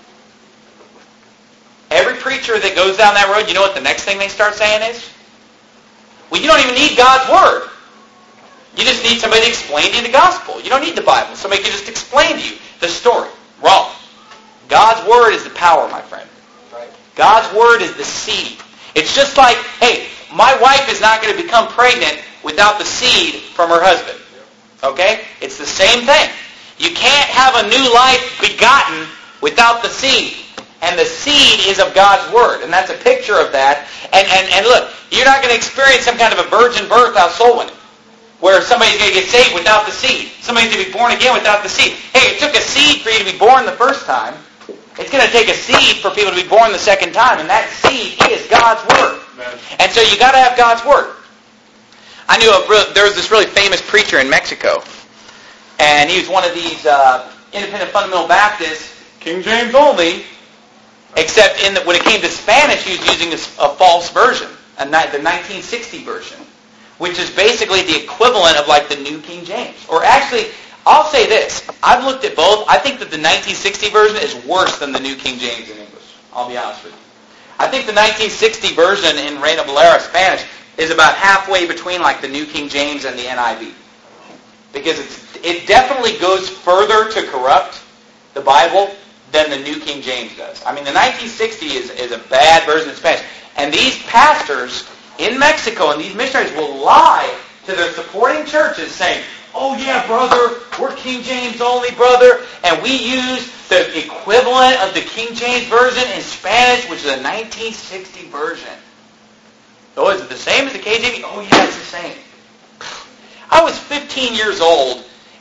Every preacher that goes down that road, you know what the next thing they start saying is? Well, you don't even need God's Word. You just need somebody to explain to you the gospel. You don't need the Bible. Somebody can just explain to you the story. Wrong. God's Word is the power, my friend. Right. God's Word is the seed. It's just like, hey, my wife is not going to become pregnant without the seed from her husband. Okay? It's the same thing. You can't have a new life begotten without the seed. And the seed is of God's Word. And that's a picture of that. And look, you're not going to experience some kind of a virgin birth without soul winning, where somebody's going to get saved without the seed. Somebody's going to be born again without the seed. Hey, it took a seed for you to be born the first time. It's going to take a seed for people to be born the second time. And that seed is God's Word. Amen. And so you got to have God's Word. I knew there was this really famous preacher in Mexico. And he was one of these independent fundamental Baptists, King James only, except when it came to Spanish, he was using a false version, the 1960 version, which is basically the equivalent of like the New King James. Or actually, I'll say this. I've looked at both. I think that the 1960 version is worse than the New King James in English. I'll be honest with you. I think the 1960 version in Reina Valera Spanish is about halfway between like the New King James and the NIV. Because it definitely goes further to corrupt the Bible than the New King James does. I mean, the 1960 is a bad version of Spanish. And these pastors in Mexico and these missionaries will lie to their supporting churches saying, oh yeah, brother, we're King James only, brother, and we use the equivalent of the King James version in Spanish, which is a 1960 version. Oh, is it the same as the KJV? Oh yeah, it's the same. I was 15 years old,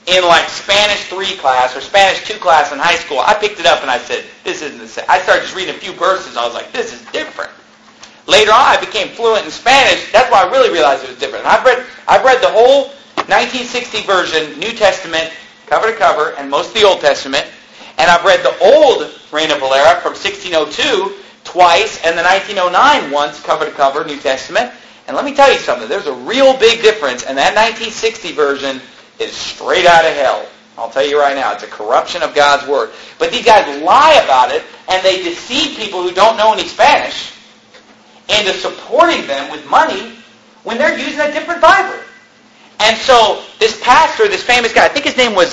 in like Spanish 3 class or Spanish 2 class in high school. I picked it up and I said, this isn't the same. I started just reading a few verses. I was like, this is different. Later on, I became fluent in Spanish. That's why I really realized it was different. And I've read the whole 1960 version, New Testament, cover to cover, and most of the Old Testament. And I've read the old Reina Valera from 1602 twice, and the 1909 once, cover to cover, New Testament. And let me tell you something. There's a real big difference, and that 1960 version is straight out of hell. I'll tell you right now. It's a corruption of God's Word. But these guys lie about it, and they deceive people who don't know any Spanish into supporting them with money when they're using a different Bible. And so this pastor, this famous guy, I think his name was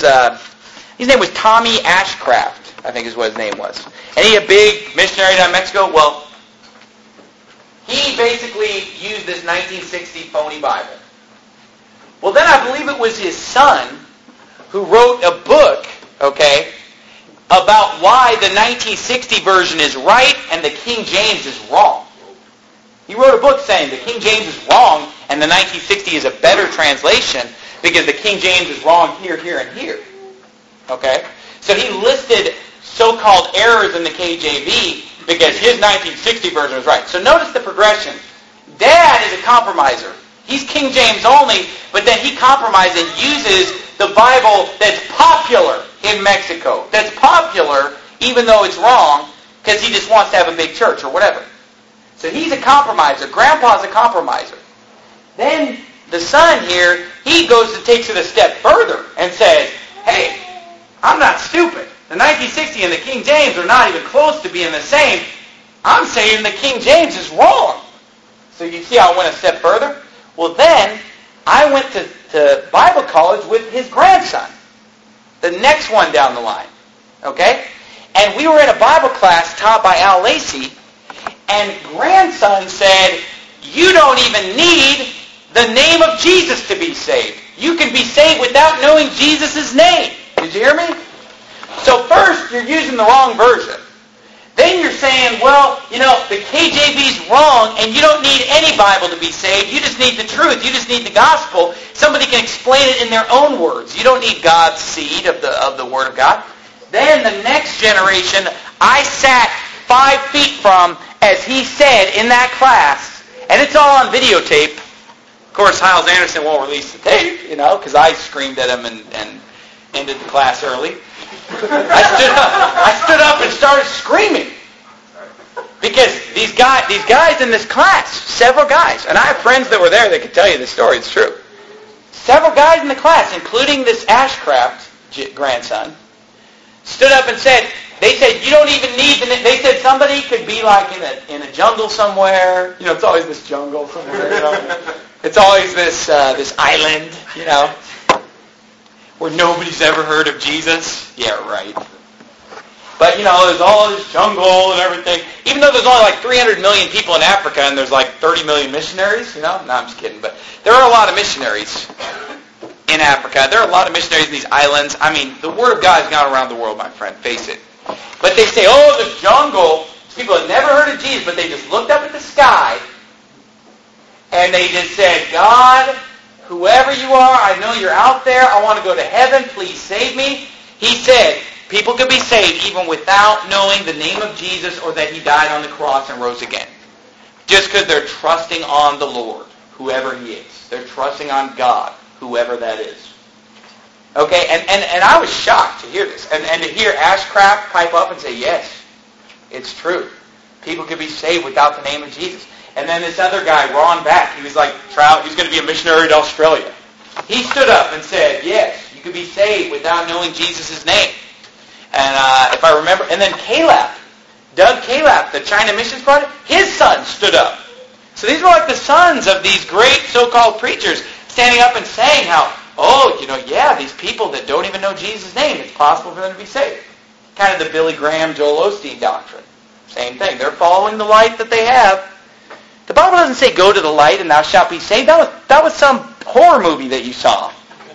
Tommy Ashcraft, I think is what his name was. And he a big missionary down in Mexico. Well, he basically used this 1960 phony Bible. Well, then I believe it was his son who wrote a book, okay, about why the 1960 version is right and the King James is wrong. He wrote a book saying the King James is wrong and the 1960 is a better translation because the King James is wrong here, here, and here. Okay? So he listed so-called errors in the KJV because his 1960 version was right. So notice the progression. Dad is a compromiser. He's King James only, but then he compromises and uses the Bible that's popular in Mexico. That's popular even though it's wrong because he just wants to have a big church or whatever. So he's a compromiser. Grandpa's a compromiser. Then the son here, he goes and takes it a step further and says, hey, I'm not stupid. The 1960 and the King James are not even close to being the same. I'm saying the King James is wrong. So you see how I went a step further? Well, then I went to Bible college with his grandson, the next one down the line. Okay? And we were in a Bible class taught by Al Lacey, and grandson said, you don't even need the name of Jesus to be saved. You can be saved without knowing Jesus' name. Did you hear me? So first, you're using the wrong version. Then you're saying, well, the KJV's wrong, and you don't need any Bible to be saved. You just need the truth. You just need the gospel. Somebody can explain it in their own words. You don't need God's seed of the Word of God. Then the next generation, I sat 5 feet from, as he said in that class, and it's all on videotape. Of course, Hyles Anderson won't release the tape, because I screamed at him and ended the class early. I stood up and started screaming because these guys in this class, several guys, and I have friends that were there that could tell you the story. It's true. Several guys in the class, including this Ashcraft grandson, stood up and said, they said, you don't even need the name. They said somebody could be like in a jungle somewhere. It's always this jungle somewhere. It's always this island, where nobody's ever heard of Jesus. Yeah, right. But, there's all this jungle and everything. Even though there's only like 300 million people in Africa and there's like 30 million missionaries, No, I'm just kidding. But there are a lot of missionaries in Africa. There are a lot of missionaries in these islands. I mean, the Word of God has gone around the world, my friend. Face it. But they say, oh, the jungle. People have never heard of Jesus, but they just looked up at the sky and they just said, God, whoever you are, I know you're out there. I want to go to heaven. Please save me. He said, people can be saved even without knowing the name of Jesus or that he died on the cross and rose again. Just because they're trusting on the Lord, whoever he is. They're trusting on God, whoever that is. Okay, and I was shocked to hear this. And to hear Ashcraft pipe up and say, yes, it's true. People can be saved without the name of Jesus. And then this other guy, Ron Back, he was like, he's going to be a missionary to Australia. He stood up and said, yes, you can be saved without knowing Jesus' name. And if I remember, and then Calap, Doug Calap, the China Missions Project, his son stood up. So these were like the sons of these great so-called preachers standing up and saying how, these people that don't even know Jesus' name, it's possible for them to be saved. Kind of the Billy Graham, Joel Osteen doctrine. Same thing. They're following the light that they have. The Bible doesn't say go to the light and thou shalt be saved. That was some horror movie that you saw.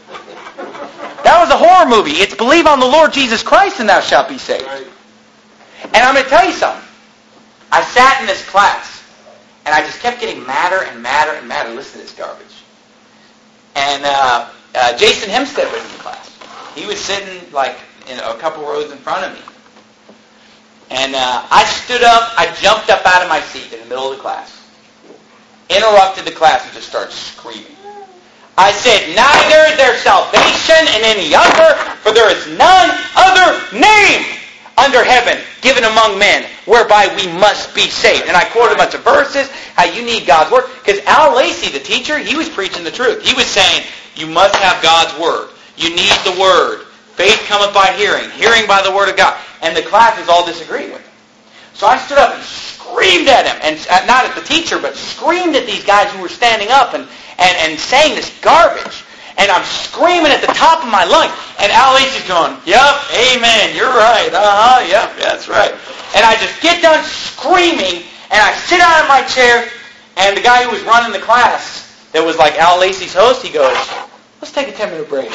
That was a horror movie. It's believe on the Lord Jesus Christ and thou shalt be saved. Right. And I'm going to tell you something. I sat in this class and I just kept getting madder and madder and madder. Listen to this garbage. And Jason Hempstead was in the class. He was sitting like in a couple rows in front of me. And I stood up, I jumped up out of my seat in the middle of the class, interrupted the class and just started screaming. I said, neither is there salvation in any other, for there is none other name under heaven given among men whereby we must be saved. And I quoted a bunch of verses, how you need God's Word. Because Al Lacey, the teacher, he was preaching the truth. He was saying, you must have God's Word. You need the Word. Faith cometh by hearing, hearing by the Word of God. And the classes all disagreed with him. So I stood up and screamed at him, and not at the teacher, but screamed at these guys who were standing up and saying this garbage. And I'm screaming at the top of my lungs. And Al Lacey's going, yep, amen, you're right. Yep, that's right. And I just get done screaming, and I sit out of my chair, and the guy who was running the class, that was like Al Lacey's host, he goes, let's take a 10-minute break.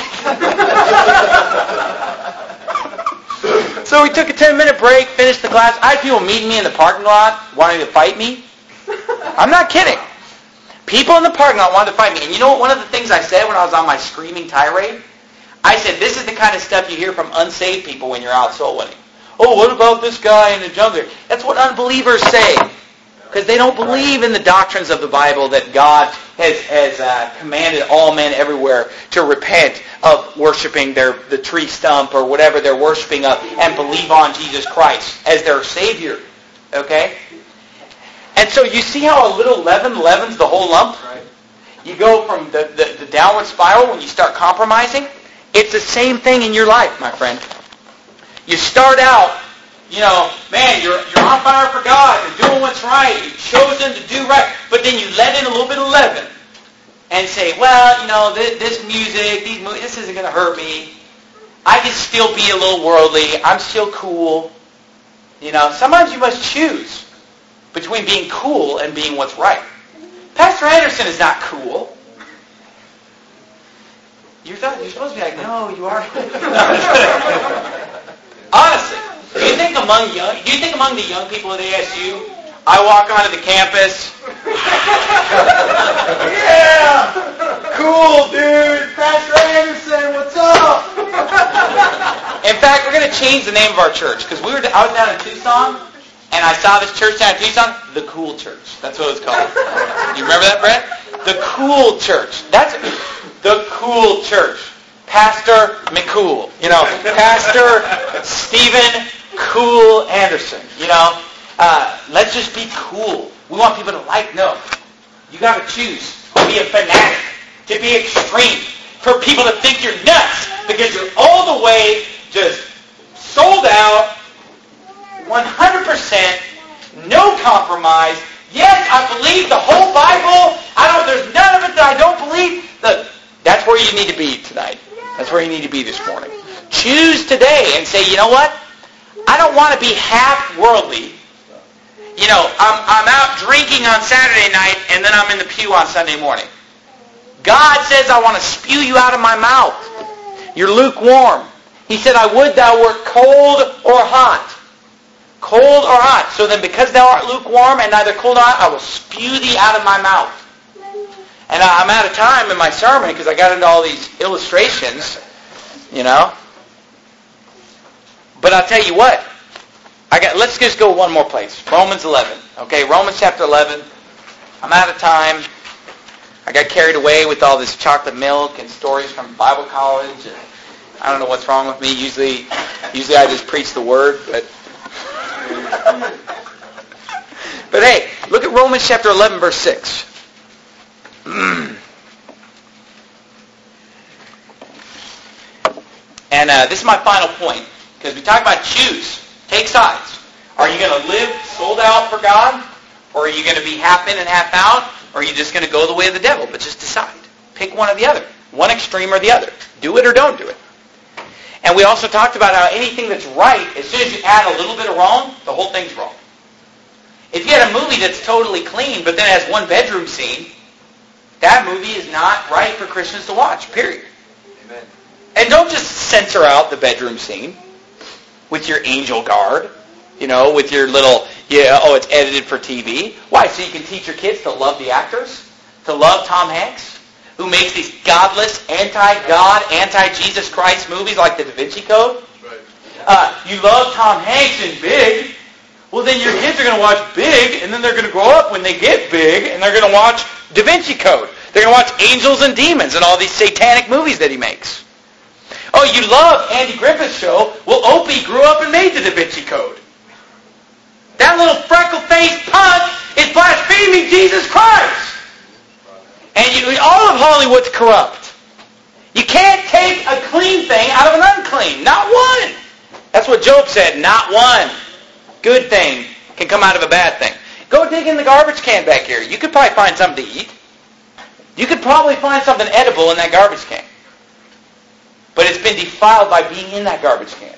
So we took a 10-minute break, finished the class. I had people meeting me in the parking lot, wanting to fight me. I'm not kidding. People in the parking lot wanted to fight me. And you know what? One of the things I said when I was on my screaming tirade? I said, this is the kind of stuff you hear from unsaved people when you're out soul winning. Oh, what about this guy in the jungle? That's what unbelievers say. Because they don't believe in the doctrines of the Bible that God has commanded all men everywhere to repent of worshiping the tree stump or whatever they're worshiping of and believe on Jesus Christ as their Savior. Okay? And so you see how a little leaven leavens the whole lump? Right. You go from the downward spiral when you start compromising. It's the same thing in your life, my friend. You start out, man, you're on fire for God. You're doing what's right. You've chosen to do right. But then you let in a little bit of leaven and say, well, this music, these movies, this isn't going to hurt me. I can still be a little worldly. I'm still cool. Sometimes you must choose between being cool and being what's right. Pastor Anderson is not cool. You're supposed to be like, no, you are. Honestly, do you think among the young people at ASU, I walk onto the campus, yeah, cool, dude, Pastor Anderson, what's up? In fact, we're going to change the name of our church because I was down in Tucson. And I saw this church down in Tucson, the Cool Church. That's what it was called. You remember that, Brett? The Cool Church. That's the Cool Church. Pastor McCool. Pastor Stephen Cool Anderson. Let's just be cool. We want people to no. You got to choose to be a fanatic, to be extreme, for people to think you're nuts because you're all the way just sold out, 100%, no compromise. Yes, I believe the whole Bible. There's none of it that I don't believe. Look, that's where you need to be tonight. That's where you need to be this morning. Choose today and say, you know what? I don't want to be half worldly. I'm out drinking on Saturday night and then I'm in the pew on Sunday morning. God says I want to spew you out of my mouth. You're lukewarm. He said, I would thou wert cold or hot. Cold or hot. So then because thou art lukewarm and neither cold nor hot, I will spew thee out of my mouth. And I'm out of time in my sermon because I got into all these illustrations, But I'll tell you what. Let's just go one more place. Romans 11. Okay, Romans chapter 11. I'm out of time. I got carried away with all this chocolate milk and stories from Bible college. And I don't know what's wrong with me. Usually I just preach the word, but... But hey, look at Romans chapter 11, verse 6. And this is my final point, because we talk about choose, take sides. Are you going to live sold out for God, or are you going to be half in and half out, or are you just going to go the way of the devil? But just decide. Pick one or the other, one extreme or the other. Do it or don't do it. And we also talked about how anything that's right, as soon as you add a little bit of wrong, the whole thing's wrong. If you had a movie that's totally clean, but then has one bedroom scene, that movie is not right for Christians to watch, period. Amen. And don't just censor out the bedroom scene with your angel guard, with your little, it's edited for TV. Why? So you can teach your kids to love the actors? To love Tom Hanks? who makes these godless, anti-God, anti-Jesus Christ movies like The Da Vinci Code. You love Tom Hanks in Big. Well, then your kids are going to watch Big, and then they're going to grow up when they get big, and they're going to watch Da Vinci Code. They're going to watch Angels and Demons and all these satanic movies that he makes. Oh, you love Andy Griffith's show. Well, Opie grew up and made the Da Vinci Code. That little freckle-faced punk is blaspheming Jesus Christ. And all of Hollywood's corrupt. You can't take a clean thing out of an unclean. Not one. That's what Job said. Not one good thing can come out of a bad thing. Go dig in the garbage can back here. You could probably find something to eat. You could probably find something edible in that garbage can. But it's been defiled by being in that garbage can.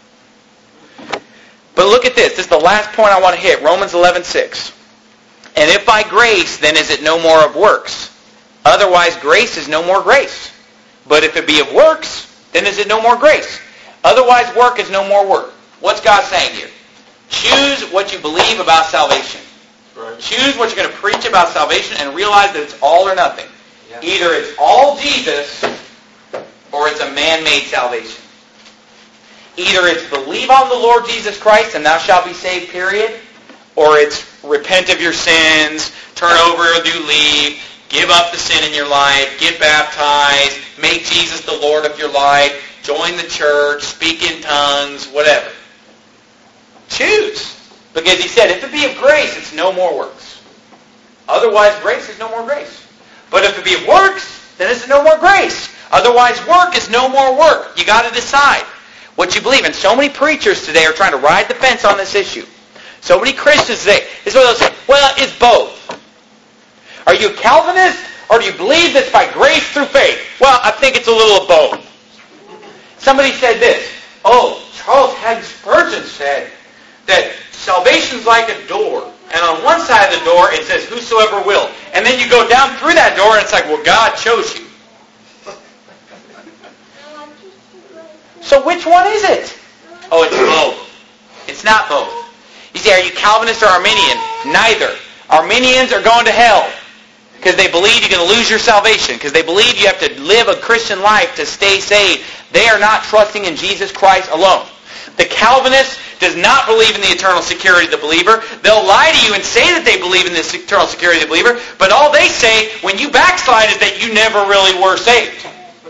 But look at this. This is the last point I want to hit. Romans 11:6. And if by grace, then is it no more of works? Otherwise, grace is no more grace. But if it be of works, then is it no more grace? Otherwise, work is no more work. What's God saying here? Choose what you believe about salvation. Right. Choose what you're going to preach about salvation and realize that it's all or nothing. Yeah. Either it's all Jesus or it's a man-made salvation. Either it's believe on the Lord Jesus Christ and thou shalt be saved, period, or it's repent of your sins, turn over a new leaf, give up the sin in your life, get baptized, make Jesus the Lord of your life, join the church, speak in tongues, whatever. Choose. Because he said, if it be of grace, it's no more works. Otherwise, grace is no more grace. But if it be of works, then it's no more grace. Otherwise, work is no more work. You got to decide what you believe. And so many preachers today are trying to ride the fence on this issue. So many Christians today, this is what they'll say, well, it's both. Are you a Calvinist, or do you believe this by grace through faith? Well, I think it's a little of both. Somebody said this, Charles Haddon Spurgeon said that salvation's like a door. And on one side of the door, it says, whosoever will. And then you go down through that door, and it's like, well, God chose you. So which one is it? Oh, it's both. It's not both. You say, are you Calvinist or Arminian? Neither. Arminians are going to hell because they believe you're going to lose your salvation, because they believe you have to live a Christian life to stay saved. They are not trusting in Jesus Christ alone. The Calvinist does not believe in the eternal security of the believer. They'll lie to you and say that they believe in the eternal security of the believer, but all they say when you backslide is that you never really were saved.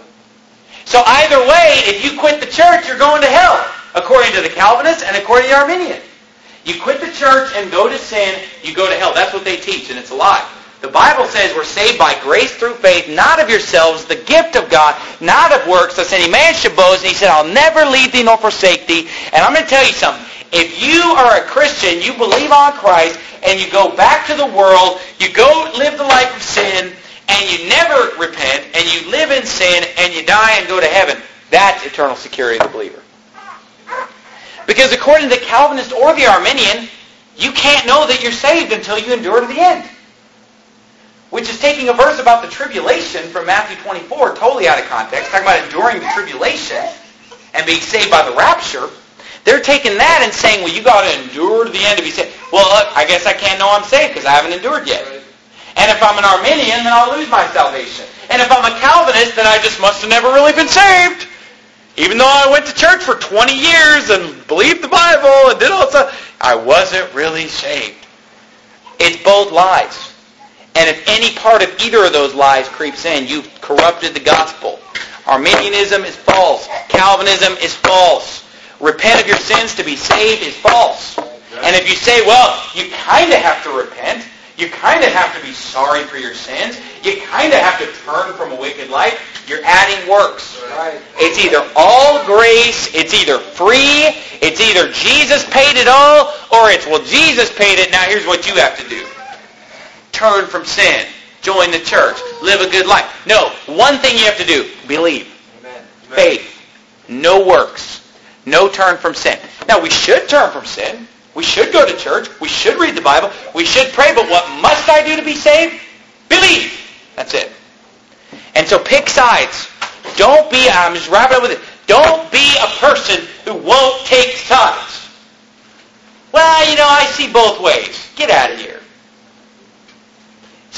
So either way, if you quit the church, you're going to hell, according to the Calvinists and according to the Arminian. You quit the church and go to sin, you go to hell. That's what they teach, and it's a lie. The Bible says we're saved by grace through faith, not of yourselves, the gift of God, not of works, lest any man should boast. And he said, I'll never leave thee nor forsake thee. And I'm going to tell you something. If you are a Christian, you believe on Christ, and you go back to the world, you go live the life of sin, and you never repent, and you live in sin, and you die and go to heaven, that's eternal security of the believer. Because according to the Calvinist or the Arminian, you can't know that you're saved until you endure to the end. Which is taking a verse about the tribulation from Matthew 24 totally out of context, talking about enduring the tribulation and being saved by the rapture. They're taking that and saying, well, you got to endure to the end to be saved. Well, look, I guess I can't know I'm saved because I haven't endured yet. And if I'm an Arminian, then I'll lose my salvation. And if I'm a Calvinist, then I just must have never really been saved. Even though I went to church for 20 years and believed the Bible and did all that stuff, I wasn't really saved. It's both lies. And if any part of either of those lies creeps in, you've corrupted the gospel. Arminianism is false. Calvinism is false. Repent of your sins to be saved is false. And if you say, well, you kind of have to repent, you kind of have to be sorry for your sins, you kind of have to turn from a wicked life, you're adding works. Right. It's either all grace, it's either free, it's either Jesus paid it all, or it's, well, Jesus paid it, now here's what you have to do. Turn from sin. Join the church. Live a good life. No, one thing you have to do. Believe. Amen. Faith. No works. No turn from sin. Now, we should turn from sin. We should go to church. We should read the Bible. We should pray. But what must I do to be saved? Believe. That's it. And so pick sides. Don't be, I'm just wrapping up with it. Don't be a person who won't take sides. Well, I see both ways. Get out of here.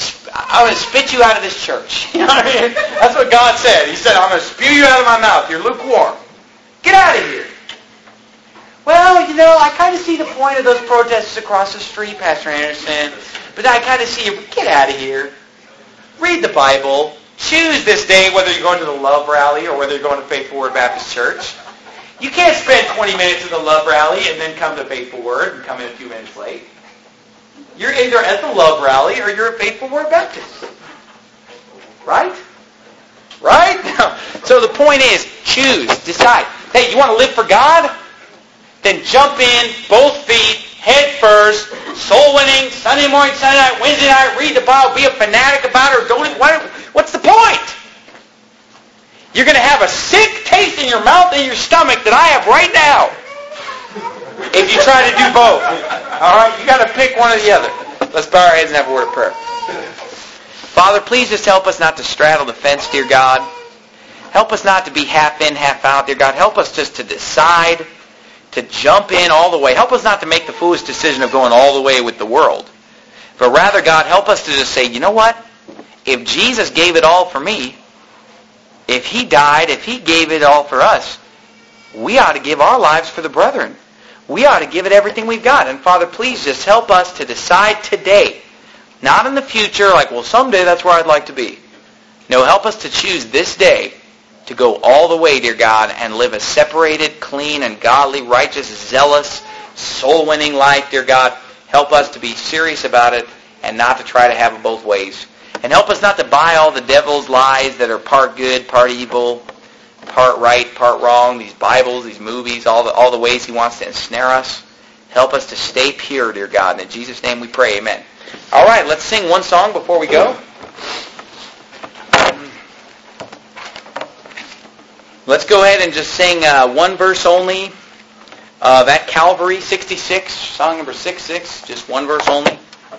I'm going to spit you out of this church. You know what I mean? That's what God said. He said, I'm going to spew you out of my mouth. You're lukewarm. Get out of here. Well, I kind of see the point of those protests across the street, Pastor Anderson. But I kind of see you. Get out of here. Read the Bible. Choose this day whether you're going to the Love Rally or whether you're going to Faithful Word Baptist Church. You can't spend 20 minutes at the Love Rally and then come to Faithful Word and come in a few minutes late. You're either at the Love Rally or you're at Faithful Word Baptist. Right? Right? So the point is, choose, decide. Hey, you want to live for God? Then jump in, both feet, head first, soul winning, Sunday morning, Sunday night, Wednesday night, read the Bible, be a fanatic about it, or don't. What's the point? You're going to have a sick taste in your mouth and your stomach that I have right now if you try to do both. All right? You got to pick one or the other. Let's bow our heads and have a word of prayer. Father, please just help us not to straddle the fence, dear God. Help us not to be half in, half out, dear God. Help us just to decide to jump in all the way. Help us not to make the foolish decision of going all the way with the world. But rather, God, help us to just say, you know what? If Jesus gave it all for me, if He died, if He gave it all for us, we ought to give our lives for the brethren. We ought to give it everything we've got. And Father, please just help us to decide today, not in the future, like, well, someday that's where I'd like to be. No, help us to choose this day to go all the way, dear God, and live a separated, clean, and godly, righteous, zealous, soul-winning life, dear God. Help us to be serious about it and not to try to have it both ways. And help us not to buy all the devil's lies that are part good, part evil, part right, part wrong, these Bibles, these movies, all the ways he wants to ensnare us. Help us to stay pure, dear God. And in Jesus' name we pray, amen. All right, let's sing one song before we go. Let's go ahead and just sing one verse only of At Calvary, 66, song number 66, just one verse only.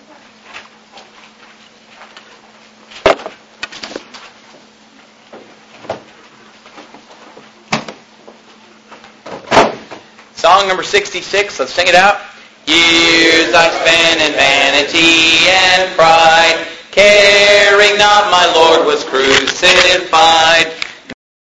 Song number 66, let's sing it out. Years I spent in vanity and pride, caring not my Lord was crucified.